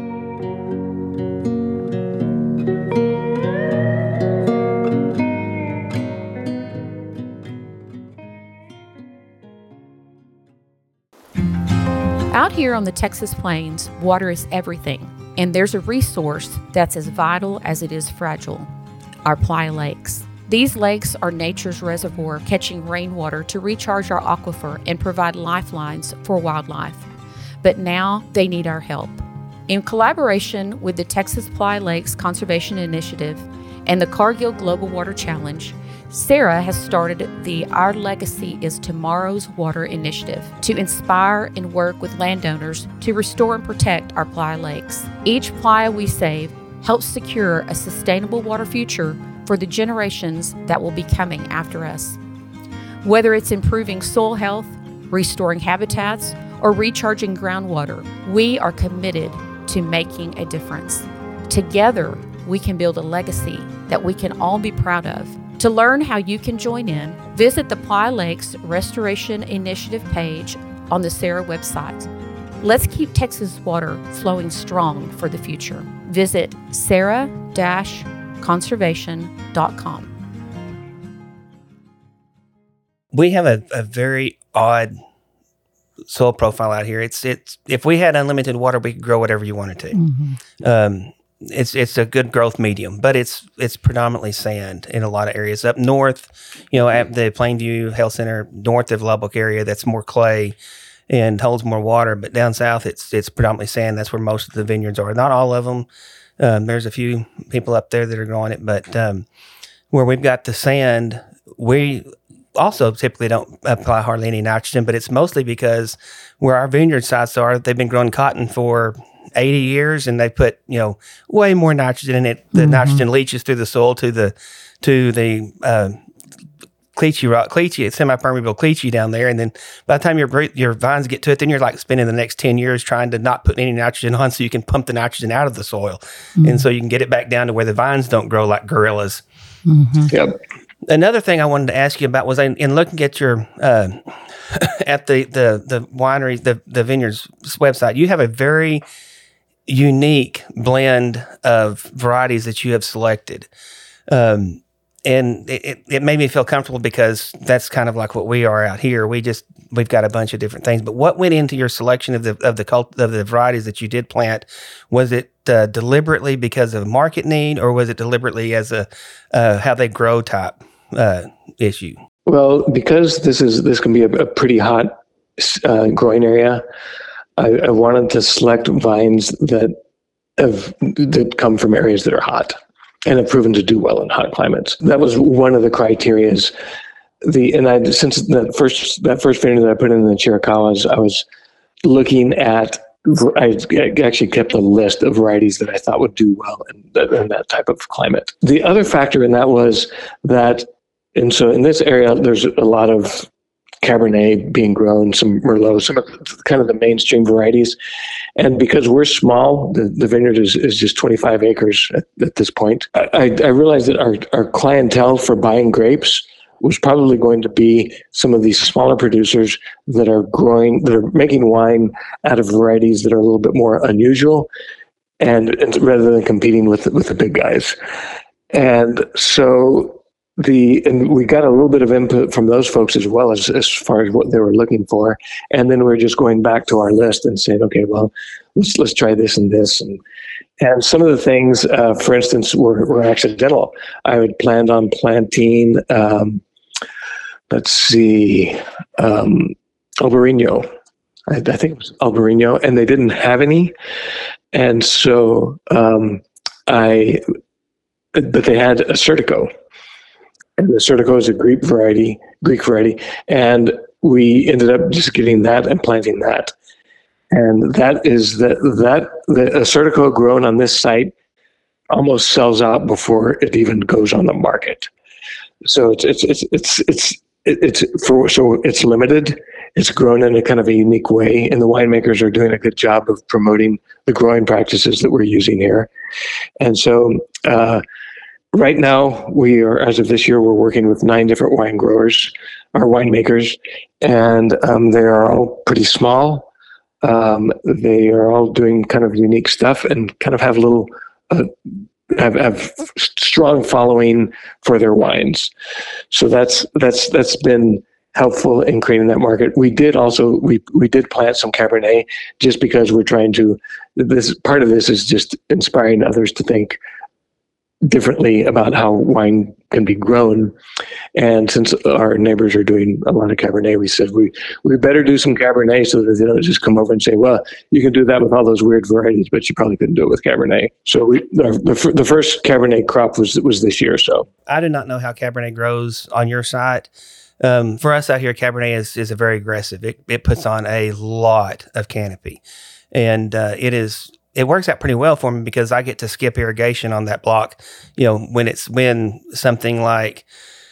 Out here on the Texas plains, water is everything, and there's a resource that's as vital as it is fragile: our playa lakes. These lakes are nature's reservoir, catching rainwater to recharge our aquifer and provide lifelines for wildlife. But now they need our help. In collaboration with the Texas Playa Lakes Conservation Initiative and the Cargill Global Water Challenge, Sarah has started the Our Legacy is Tomorrow's Water initiative to inspire and work with landowners to restore and protect our playa lakes. Each playa we save helps secure a sustainable water future for the generations that will be coming after us. Whether it's improving soil health, restoring habitats, or recharging groundwater, we are committed to making a difference. Together, we can build a legacy that we can all be proud of. To learn how you can join in, visit the Playa Lakes Restoration Initiative page on the Sarah website. Let's keep Texas water flowing strong for the future. Visit sarah dash conservation dot com. We have a, a very odd soil profile out here. It's it's if we had unlimited water, we could grow whatever you wanted to. Mm-hmm. Um, it's it's a good growth medium, but it's it's predominantly sand in a lot of areas. Up north, you know, at the Plainview Health Center, north of Lubbock area, that's more clay and holds more water. But down south, it's it's predominantly sand. That's where most of the vineyards are. Not all of them. Um, there's a few people up there that are growing it, but um, where we've got the sand, we also typically don't apply hardly any nitrogen, but it's mostly because where our vineyard sites are, they've been growing cotton for eighty years, and they put, you know, way more nitrogen in it. The mm-hmm. nitrogen leaches through the soil to the to the uh, cleachy rock, cleachy, it's semi-permeable cleachy down there. And then by the time your your vines get to it, then you're like spending the next ten years trying to not put any nitrogen on so you can pump the nitrogen out of the soil. Mm-hmm. And so you can get it back down to where the vines don't grow like gorillas. Mm-hmm. Yep. Another thing I wanted to ask you about was in, in looking at your uh, at the the the winery, the the vineyard's website, you have a very unique blend of varieties that you have selected. Um, and it, it made me feel comfortable because that's kind of like what we are out here. We just we've got a bunch of different things. But what went into your selection of the of the cult, of the varieties that you did plant? Was it uh, deliberately because of market need, or was it deliberately as a uh, how they grow type uh, issue? Well, because this is this can be a, a pretty hot uh, growing area, I, I wanted to select vines that have that come from areas that are hot and have proven to do well in hot climates. That was one of the criterias. The and I since that first that first vineyard that I put in the Chiricahuas, I was looking at. I actually kept a list of varieties that I thought would do well in that, in that type of climate. The other factor in that was that, and so in this area, there's a lot of Cabernet being grown, some Merlot, some of the, kind of the mainstream varieties. And because we're small, the, the vineyard is, is just twenty-five acres at, at this point. I, I realized that our, our clientele for buying grapes was probably going to be some of these smaller producers that are growing, that are making wine out of varieties that are a little bit more unusual, and, and rather than competing with with the big guys. And so the and we got a little bit of input from those folks as well as as far as what they were looking for. And then we're just going back to our list and saying, okay, well, let's let's try this and this and. And some of the things, uh, for instance, were, were accidental. I had planned on planting, um, let's see, um, Albarino. I, I think it was Albarino, and they didn't have any. And so um, I, but they had a Certico. And the Certico is a Greek variety, Greek variety. And we ended up just getting that and planting that. And that is the, that the Certico grown on this site almost sells out before it even goes on the market. So it's it's it's it's it's it's for so it's limited. It's grown in a kind of a unique way, and the winemakers are doing a good job of promoting the growing practices that we're using here. And so uh, right now we are, as of this year, we're working with nine different wine growers, our winemakers, and um, they are all pretty small. Um, they are all doing kind of unique stuff and kind of have little, uh, have, have strong following for their wines. So that's, that's, that's been helpful in creating that market. We did also, we, we did plant some Cabernet just because we're trying to, this part of this is just inspiring others to think differently about how wine can be grown. And since our neighbors are doing a lot of Cabernet, we said we we better do some Cabernet so that they don't just come over and say, well, you can do that with all those weird varieties, but you probably couldn't do it with Cabernet. So we, the, the, the first Cabernet crop was was this year. So I do not know how Cabernet grows on your site. Um, for us out here, Cabernet is, is a very aggressive. It, it puts on a lot of canopy, and uh, it is it works out pretty well for me because I get to skip irrigation on that block. You know, when it's when something like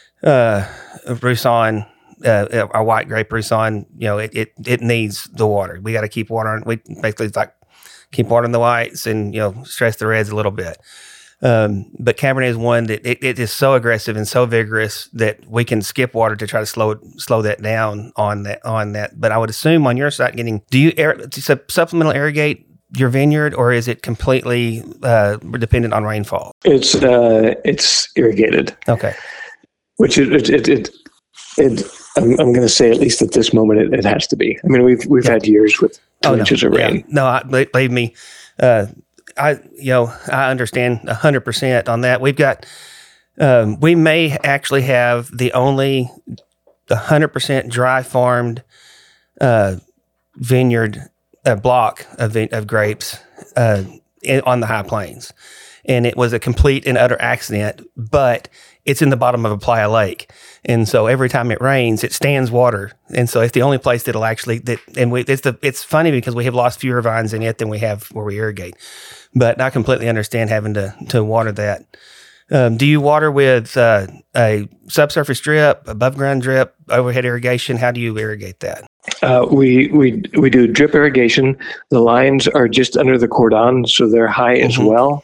uh, Roussanne, uh, our white grape Roussanne, you know, it, it it needs the water. We got to keep watering. We basically it's like keep watering the whites and, you know, stress the reds a little bit. Um, but Cabernet is one that it, it is so aggressive and so vigorous that we can skip water to try to slow slow that down on that on that. But I would assume on your site, getting do you air, supplemental irrigate your vineyard, or is it completely uh, dependent on rainfall? It's uh, it's irrigated. Okay. Which it it it, it, it I'm, I'm going to say at least at this moment it, it has to be. I mean, we've we've yeah. had years with two oh, inches no. of rain. Yeah. No, I, believe me, uh, I you know I understand a hundred percent on that. We've got um, we may actually have the only a hundred percent dry farmed uh, vineyard. A block of of grapes uh, in, on the high plains, and it was a complete and utter accident. But it's in the bottom of a playa lake, and so every time it rains, it stands water, and so it's the only place that'll actually that. And we it's the it's funny because we have lost fewer vines in it than we have where we irrigate. But I completely understand having to to water that. Um, do you water with uh, a subsurface drip, above ground drip, overhead irrigation? How do you irrigate that? Uh, we we we do drip irrigation. The lines are just under the cordon, so they're high mm-hmm. as well.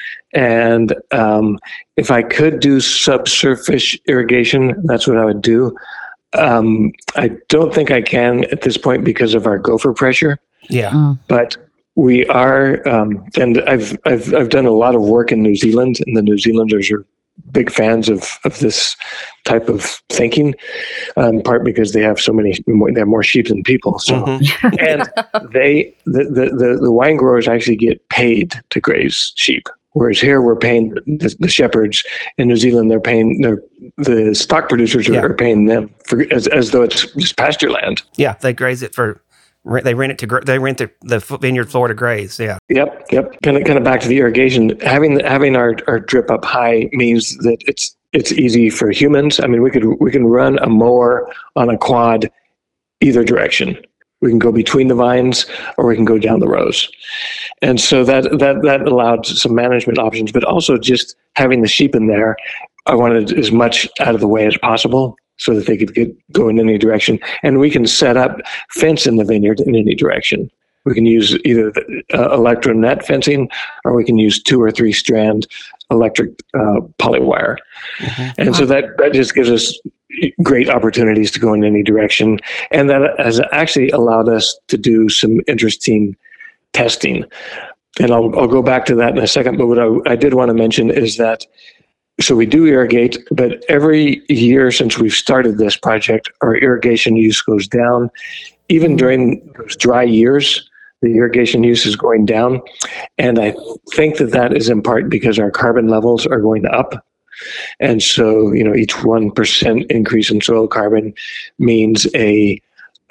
And um, if I could do subsurface irrigation, that's what I would do. Um, I don't think I can at this point because of our gopher pressure. Yeah, mm. but we are, um, and I've I've I've done a lot of work in New Zealand, and the New Zealanders are big fans of, of this type of thinking, um, in part because they have so many, more, they have more sheep than people. So, mm-hmm. and they, the, the, the, the wine growers actually get paid to graze sheep. Whereas here we're paying the, the shepherds. In New Zealand, they're paying they're, the stock producers are, yeah. are paying them for, as, as though it's just pasture land. Yeah, they graze it for, they rent it to, they rent the, the vineyard floor to graze. Yeah. Yep. Yep. Kind of, kind of back to the irrigation. Having having our, our drip up high means that it's it's easy for humans. I mean, we could we can run a mower on a quad either direction. We can go between the vines, or we can go down the rows. And so that that that allowed some management options, but also just having the sheep in there, I wanted as much out of the way as possible so that they could get go in any direction. And we can set up fence in the vineyard in any direction. We can use either the, uh, electro net fencing, or we can use two or three strand electric uh, polywire. Mm-hmm. And so that, that just gives us great opportunities to go in any direction. And that has actually allowed us to do some interesting testing. And I'll, I'll go back to that in a second. But what I, I did want to mention is that, so we do irrigate, but every year since we've started this project, our irrigation use goes down. Even during those dry years, the irrigation use is going down. And I think that that is in part because our carbon levels are going up. And so, you know, each one percent increase in soil carbon means a,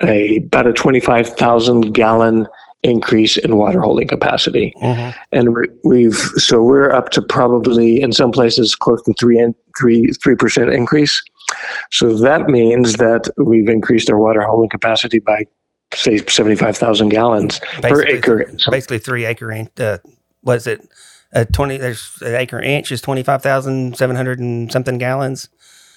a about a twenty-five thousand gallon increase in water holding capacity. Mm-hmm. And we're, we've, so we're up to probably in some places close to three and three, three percent increase. So that means that we've increased our water holding capacity by, say, seventy-five thousand gallons basically, per acre. Basically three acre inch, uh, what is it? Uh, twenty. There's an acre inch is twenty five thousand seven hundred and something gallons.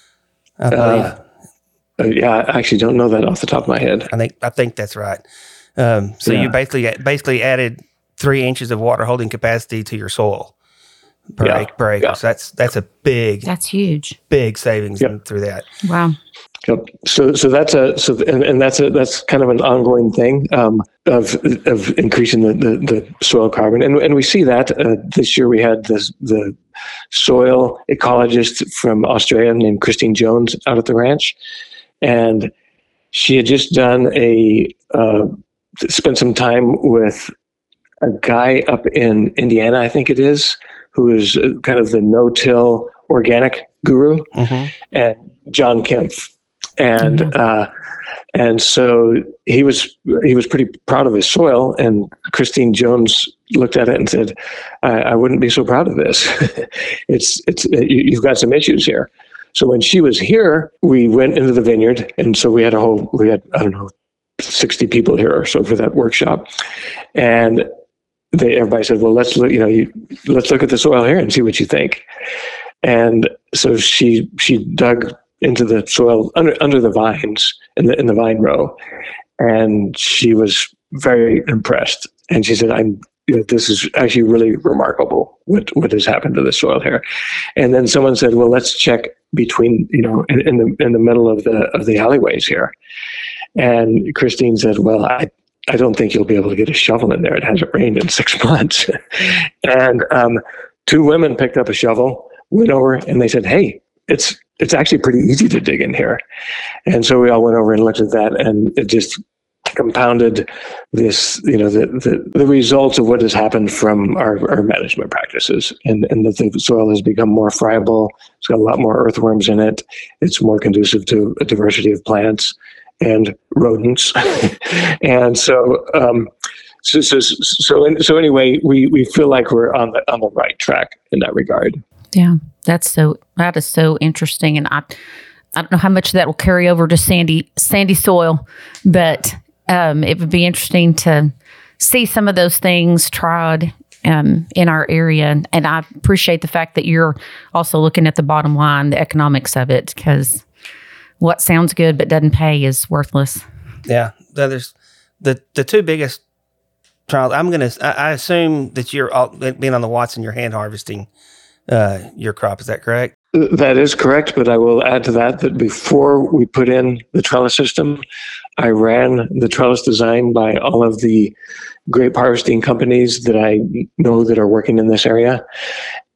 I believe. Uh, uh, yeah, I actually don't know that off the top of my head. I think I think that's right. Um, so yeah. you basically basically added three inches of water holding capacity to your soil per, yeah. acre, per acre. Yeah. So that's that's a big. That's huge. Big savings yep. in, through that. Wow. Yep. So, so that's a so, and, and that's a that's kind of an ongoing thing um, of of increasing the, the, the soil carbon, and and we see that uh, this year we had this the soil ecologist from Australia named Christine Jones out at the ranch, and she had just done a uh, spent some time with a guy up in Indiana, I think it is, who is kind of the no-till organic guru, mm-hmm. and John Kempf. And mm-hmm. uh, and so he was he was pretty proud of his soil. And Christine Jones looked at it and said, "I, I wouldn't be so proud of this. it's it's you, you've got some issues here." So when she was here, we went into the vineyard, and so we had a whole we had I don't know sixty people here or so for that workshop, and they everybody said, "Well, let's look you know you, let's look at the soil here and see what you think." And so she she dug into the soil under under the vines in the in the vine row, and she was very impressed. And she said, "I'm you know, this is actually really remarkable what what has happened to the soil here." And then someone said, "Well, let's check between you know in, in the in the middle of the of the alleyways here." And Christine said, "Well, I." I don't think you'll be able to get a shovel in there. It hasn't rained in six months. And um, two women picked up a shovel, went over, and they said, "Hey, it's it's actually pretty easy to dig in here." And so we all went over and looked at that, and it just compounded this, you know, the the, the results of what has happened from our, our management practices, and, and that the soil has become more friable. It's got a lot more earthworms in it. It's more conducive to a diversity of plants and rodents. And so, um, so, so, so, so anyway, we, we feel like we're on the, on the right track in that regard. Yeah, that's so, that is so interesting. And I, I don't know how much that will carry over to sandy, sandy soil, but, um, it would be interesting to see some of those things tried, um, in our area. And, and I appreciate the fact that you're also looking at the bottom line, the economics of it, because what sounds good but doesn't pay is worthless. Yeah, there's the the two biggest trials. I'm gonna. I, I assume that you're all, being on the Watson, you're hand harvesting uh, your crop. Is that correct? That is correct. But I will add to that that before we put in the trellis system, I ran the trellis design by all of the grape harvesting companies that I know that are working in this area.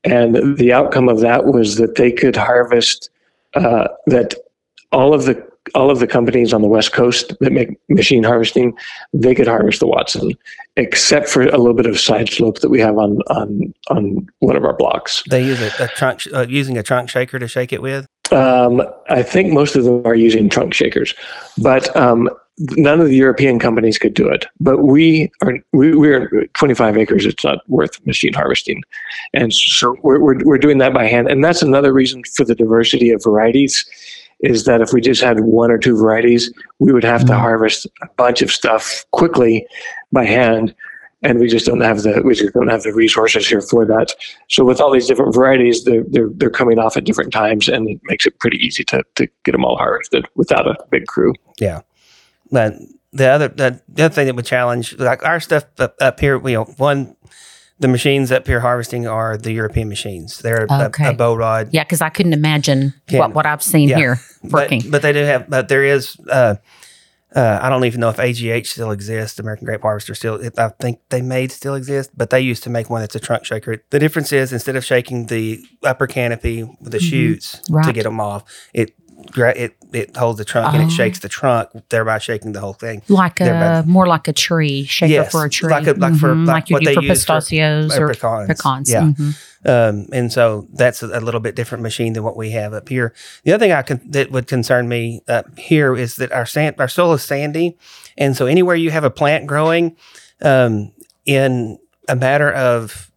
And the outcome of that was that they could harvest, uh, that all of the all of the companies on the West Coast that make machine harvesting, they could harvest the Watson, except for a little bit of side slope that we have on on on one of our blocks. They use a, a trunk, uh, using a trunk shaker to shake it with? Um, I think most of them are using trunk shakers, but um, none of the European companies could do it. But we are we, we're twenty-five acres. It's not worth machine harvesting, and so we're, we're we're doing that by hand. And that's another reason for the diversity of varieties. Is that if we just had one or two varieties, we would have mm-hmm. to harvest a bunch of stuff quickly by hand, and we just don't have the we just don't have the resources here for that. So with all these different varieties, they're they're, they're coming off at different times, and it makes it pretty easy to to get them all harvested without a big crew. Yeah, but the other the, the other thing that would challenge, like our stuff up, up here, you know, one. The machines up here harvesting are the European machines. They're okay. a, a bow rod. Yeah, because I couldn't imagine Can, what, what I've seen yeah. here working. But, but they do have, but there is, uh, uh, I don't even know if A G H still exists, American Grape Harvester still, I think they may still exist, but they used to make one that's a trunk shaker. The difference is instead of shaking the upper canopy with the mm-hmm. chutes right. to get them off, it it it holds the trunk oh. and it shakes the trunk, thereby shaking the whole thing. Like a more like a tree shaker yes, for a tree, like a, like mm-hmm. for like, like you what do they for use pistachios for, or pecans. pecans. Yeah, mm-hmm. um, and so that's a, a little bit different machine than what we have up here. The other thing I can, that would concern me up here is that our sand, our soil is sandy, and so anywhere you have a plant growing, um, in a matter of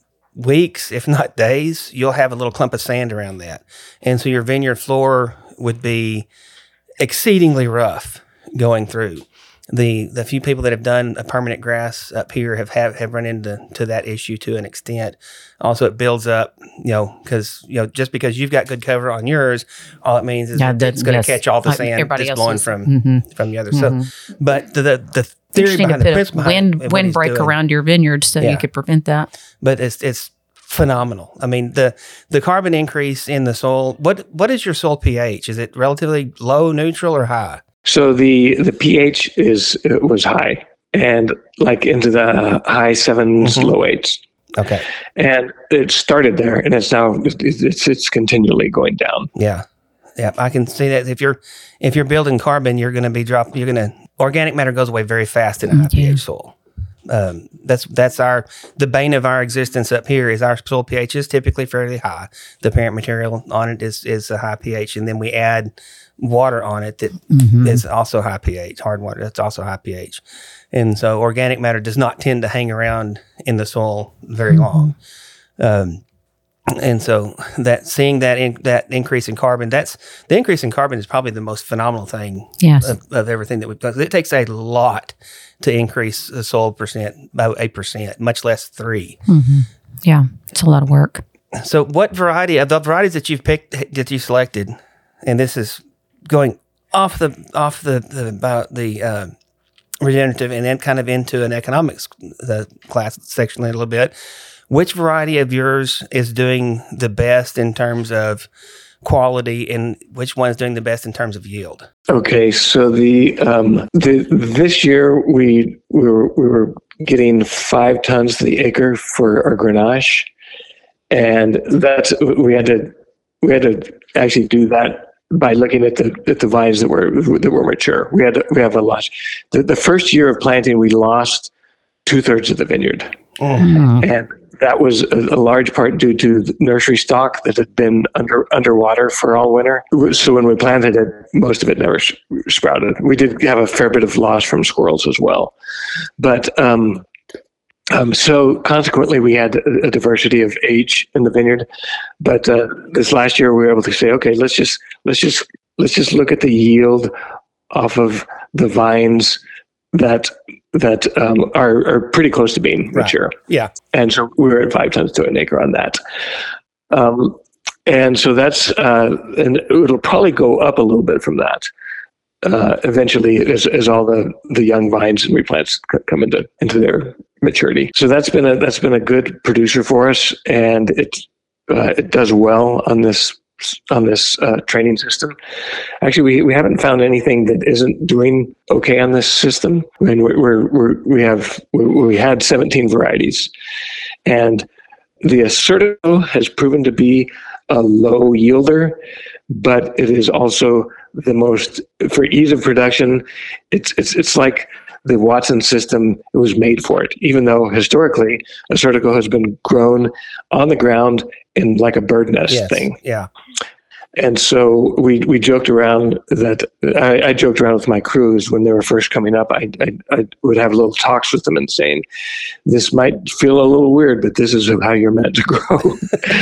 weeks, if not days, you'll have a little clump of sand around that, and so your vineyard floor would be exceedingly rough going through. The the few people that have done a permanent grass up here have have, have run into to that issue to an extent. Also, it builds up, you know, because you know just because you've got good cover on yours, all it means is yeah, that it's going to yes. catch all the sand like that's blowing from mm-hmm. from the other. Mm-hmm. So, but the the, the theory behind the principle behind wind wind break doing, around your vineyard so yeah. you could prevent that. But it's it's phenomenal. I mean, the the carbon increase in the soil. What what is your soil pH? Is it relatively low, neutral, or high? So the the pH is it was high, and like into the high sevens, mm-hmm. low eights. Okay. And it started there, and it's now it's it's continually going down. Yeah, yeah. I can see that if you're if you're building carbon, you're going to be dropping. You're going to organic matter goes away very fast in a high mm-hmm. pH soil. Um, that's that's our the bane of our existence up here is our soil pH is typically fairly high. The parent material on it is is a high pH, and then we add water on it that mm-hmm. is also high pH, hard water that's also high pH, and so organic matter does not tend to hang around in the soil very mm-hmm. long. Um, and so that seeing that in, that increase in carbon, that's the increase in carbon is probably the most phenomenal thing yes. of, of everything that we've done. It takes a lot to increase the soil percent by eight percent, much less three. Mm-hmm. Yeah, it's a lot of work. So what variety of the varieties that you've picked, that you selected, and this is going off the off the the about the uh, regenerative and then kind of into an economics the class section a little bit. Which variety of yours is doing the best in terms of quality, and which one is doing the best in terms of yield? Okay, so the um, the this year we we were we were getting five tons to the acre for our Grenache, and that's we had to we had to actually do that by looking at the at the vines that were that were mature. We had to, we have a lot. The, the first year of planting, we lost two thirds of the vineyard, oh. and that was a, a large part due to the nursery stock that had been under underwater for all winter. So when we planted it, most of it never sh- sprouted. We did have a fair bit of loss from squirrels as well, but um, um, so consequently, we had a, a diversity of age in the vineyard. But uh, this last year, we were able to say, okay, let's just let's just let's just look at the yield off of the vines that that um, are, are pretty close to being mature. Right. Yeah. And so we were at five tons to an acre on that. Um, and so that's, uh, and it'll probably go up a little bit from that uh, eventually as, as all the, the young vines and replants come into, into their maturity. So that's been a, that's been a good producer for us, and it, uh, it does well on this on this uh, training system. Actually, we, we haven't found anything that isn't doing okay on this system. I mean, we're, we're, we're we have we, we had seventeen varieties, and the Assertico has proven to be a low yielder, but it is also the most, for ease of production, it's it's it's like the Watson system was made for it, even though historically Assertico has been grown on the ground in like a bird nest Yes. thing. Yeah. And so we we joked around that I, I joked around with my crews when they were first coming up. I, I I would have little talks with them and saying, "This might feel a little weird, but this is how you're meant to grow."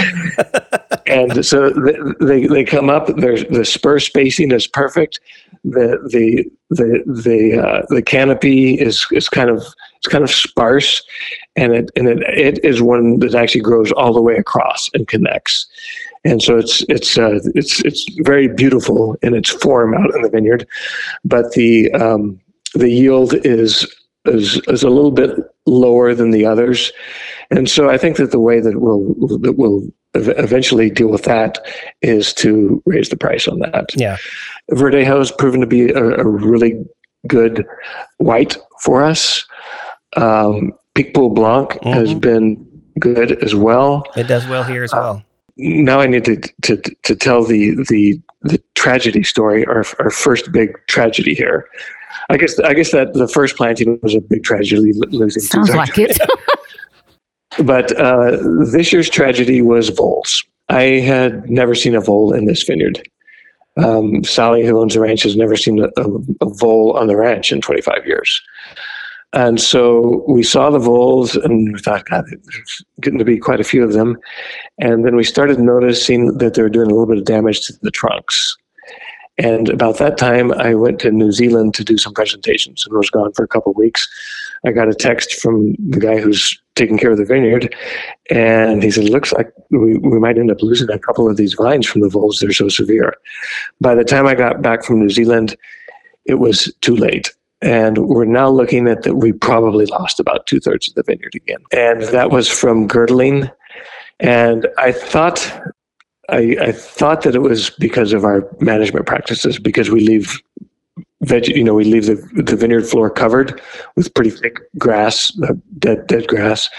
And so they they come up. There's the spur spacing is perfect. The the the the uh, the canopy is is kind of it's kind of sparse, and it and it it is one that actually grows all the way across and connects. And so it's it's uh, it's it's very beautiful in its form out in the vineyard, but the um, the yield is is is a little bit lower than the others, and so I think that the way that we'll that we'll eventually deal with that is to raise the price on that. Yeah, Verdejo has proven to be a, a really good white for us. Um, Picpoul Blanc mm-hmm. has been good as well. It does well here as well. Uh, Now I need to, to to tell the the the tragedy story, our our first big tragedy here. I guess I guess that the first planting was a big tragedy, losing. Sounds like it. But uh, this year's tragedy was voles. I had never seen a vole in this vineyard. Um, Sally, who owns the ranch, has never seen a, a, a vole on the ranch in twenty-five years. And so we saw the voles and we thought, God, there's getting to be quite a few of them. And then we started noticing that they were doing a little bit of damage to the trunks. And about that time, I went to New Zealand to do some presentations and was gone for a couple of weeks. I got a text from the guy who's taking care of the vineyard, and he said, it looks like we, we might end up losing a couple of these vines from the voles. They're so severe. By the time I got back from New Zealand, it was too late. And we're now looking at that we probably lost about two thirds of the vineyard again. And that was from girdling. And I thought, I, I thought that it was because of our management practices, because we leave veg, you know, we leave the, the vineyard floor covered with pretty thick grass, uh, dead, dead grass.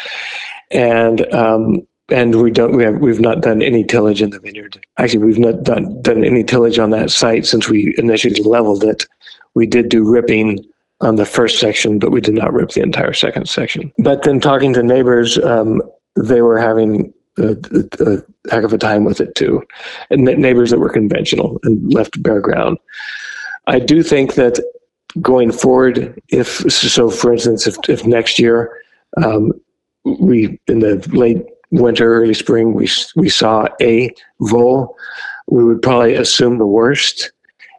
And, um, and we don't, we have, we've not done any tillage in the vineyard. Actually, we've not done, done any tillage on that site since we initially leveled it. We did do ripping on the first section, but we did not rip the entire second section. But then talking to neighbors, um, they were having a, a, a heck of a time with it too. And neighbors that were conventional and left bare ground. I do think that going forward, if, so for instance, if, if next year, um, we, in the late winter, early spring, we, we saw a vole, we would probably assume the worst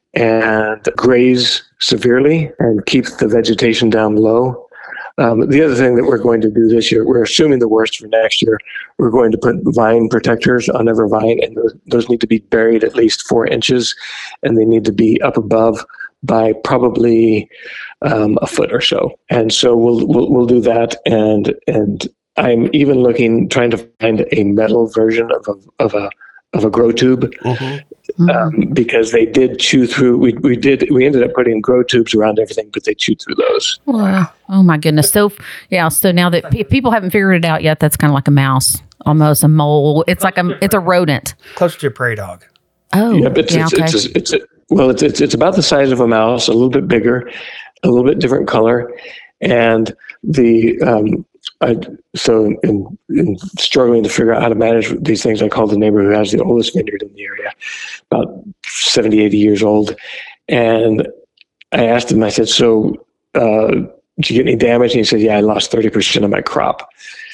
and graze severely and keep the vegetation down low. Um, the other thing that we're going to do this year, we're assuming the worst for next year, we're going to put vine protectors on every vine, and those, those need to be buried at least four inches, and they need to be up above by probably um, a foot or so. And so we'll, we'll we'll do that, and and I'm even looking, trying to find a metal version of a of a of a grow tube. Mm-hmm. Um, because they did chew through, we we did, we ended up putting grow tubes around everything, but they chewed through those. Wow. Oh my goodness. So, yeah. So now that p- people haven't figured it out yet, that's kind of like a mouse, almost a mole. It's like a, it's a rodent. Closer to a prairie dog. Oh, yeah, it's, yeah, it's, okay. it's, it's, it's, it's, well, it's, it's, it's about the size of a mouse, a little bit bigger, a little bit different color. And the, um, I, so in, in struggling to figure out how to manage these things, I called the neighbor who has the oldest vineyard in the area, about seventy, eighty years old. And I asked him, I said, so uh, did you get any damage? And he said, yeah, I lost thirty percent of my crop.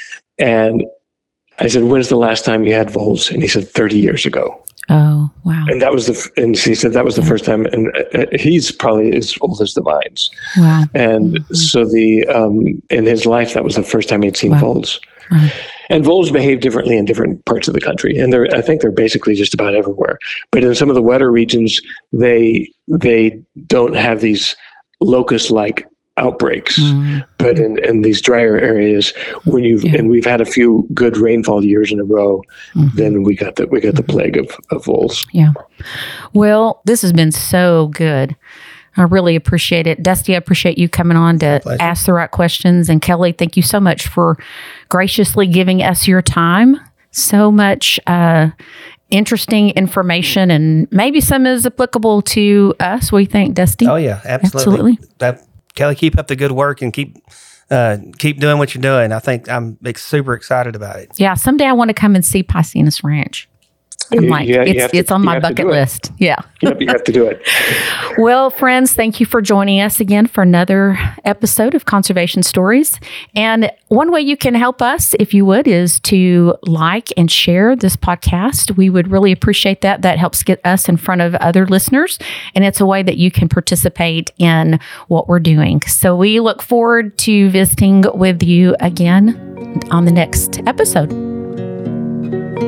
And I said, when's the last time you had voles? And he said, thirty years ago. Oh, wow. And that was the, and he said that was the first time, and uh, he's probably as old as the vines. Wow. And mm-hmm. so the, um, in his life, that was the first time he'd seen wow. voles. Wow. And voles behave differently in different parts of the country. And they're, I think they're basically just about everywhere. But in some of the wetter regions, they, they don't have these locust-like outbreaks. Mm-hmm. But in, in these drier areas, when you've yeah. and we've had a few good rainfall years in a row, mm-hmm. then we got the we got the plague of, of voles. Yeah. Well, this has been so good. I really appreciate it. Dusty, I appreciate you coming on to ask the right questions. And Kelly, thank you so much for graciously giving us your time. So much uh, interesting information, and maybe some is applicable to us. What do you think, Dusty? Oh, yeah, absolutely. absolutely. That, Kelly, keep up the good work and keep uh, keep doing what you're doing. I think I'm ex- super excited about it. Yeah, someday I want to come and see Piscenas Ranch. I'm like, yeah, it's, it's to, on my bucket list. Yeah. Yep, you have to do it. Well, friends, thank you for joining us again for another episode of Conservation Stories. And one way you can help us, if you would, is to like and share this podcast. We would really appreciate that. That helps get us in front of other listeners. And it's a way that you can participate in what we're doing. So we look forward to visiting with you again on the next episode.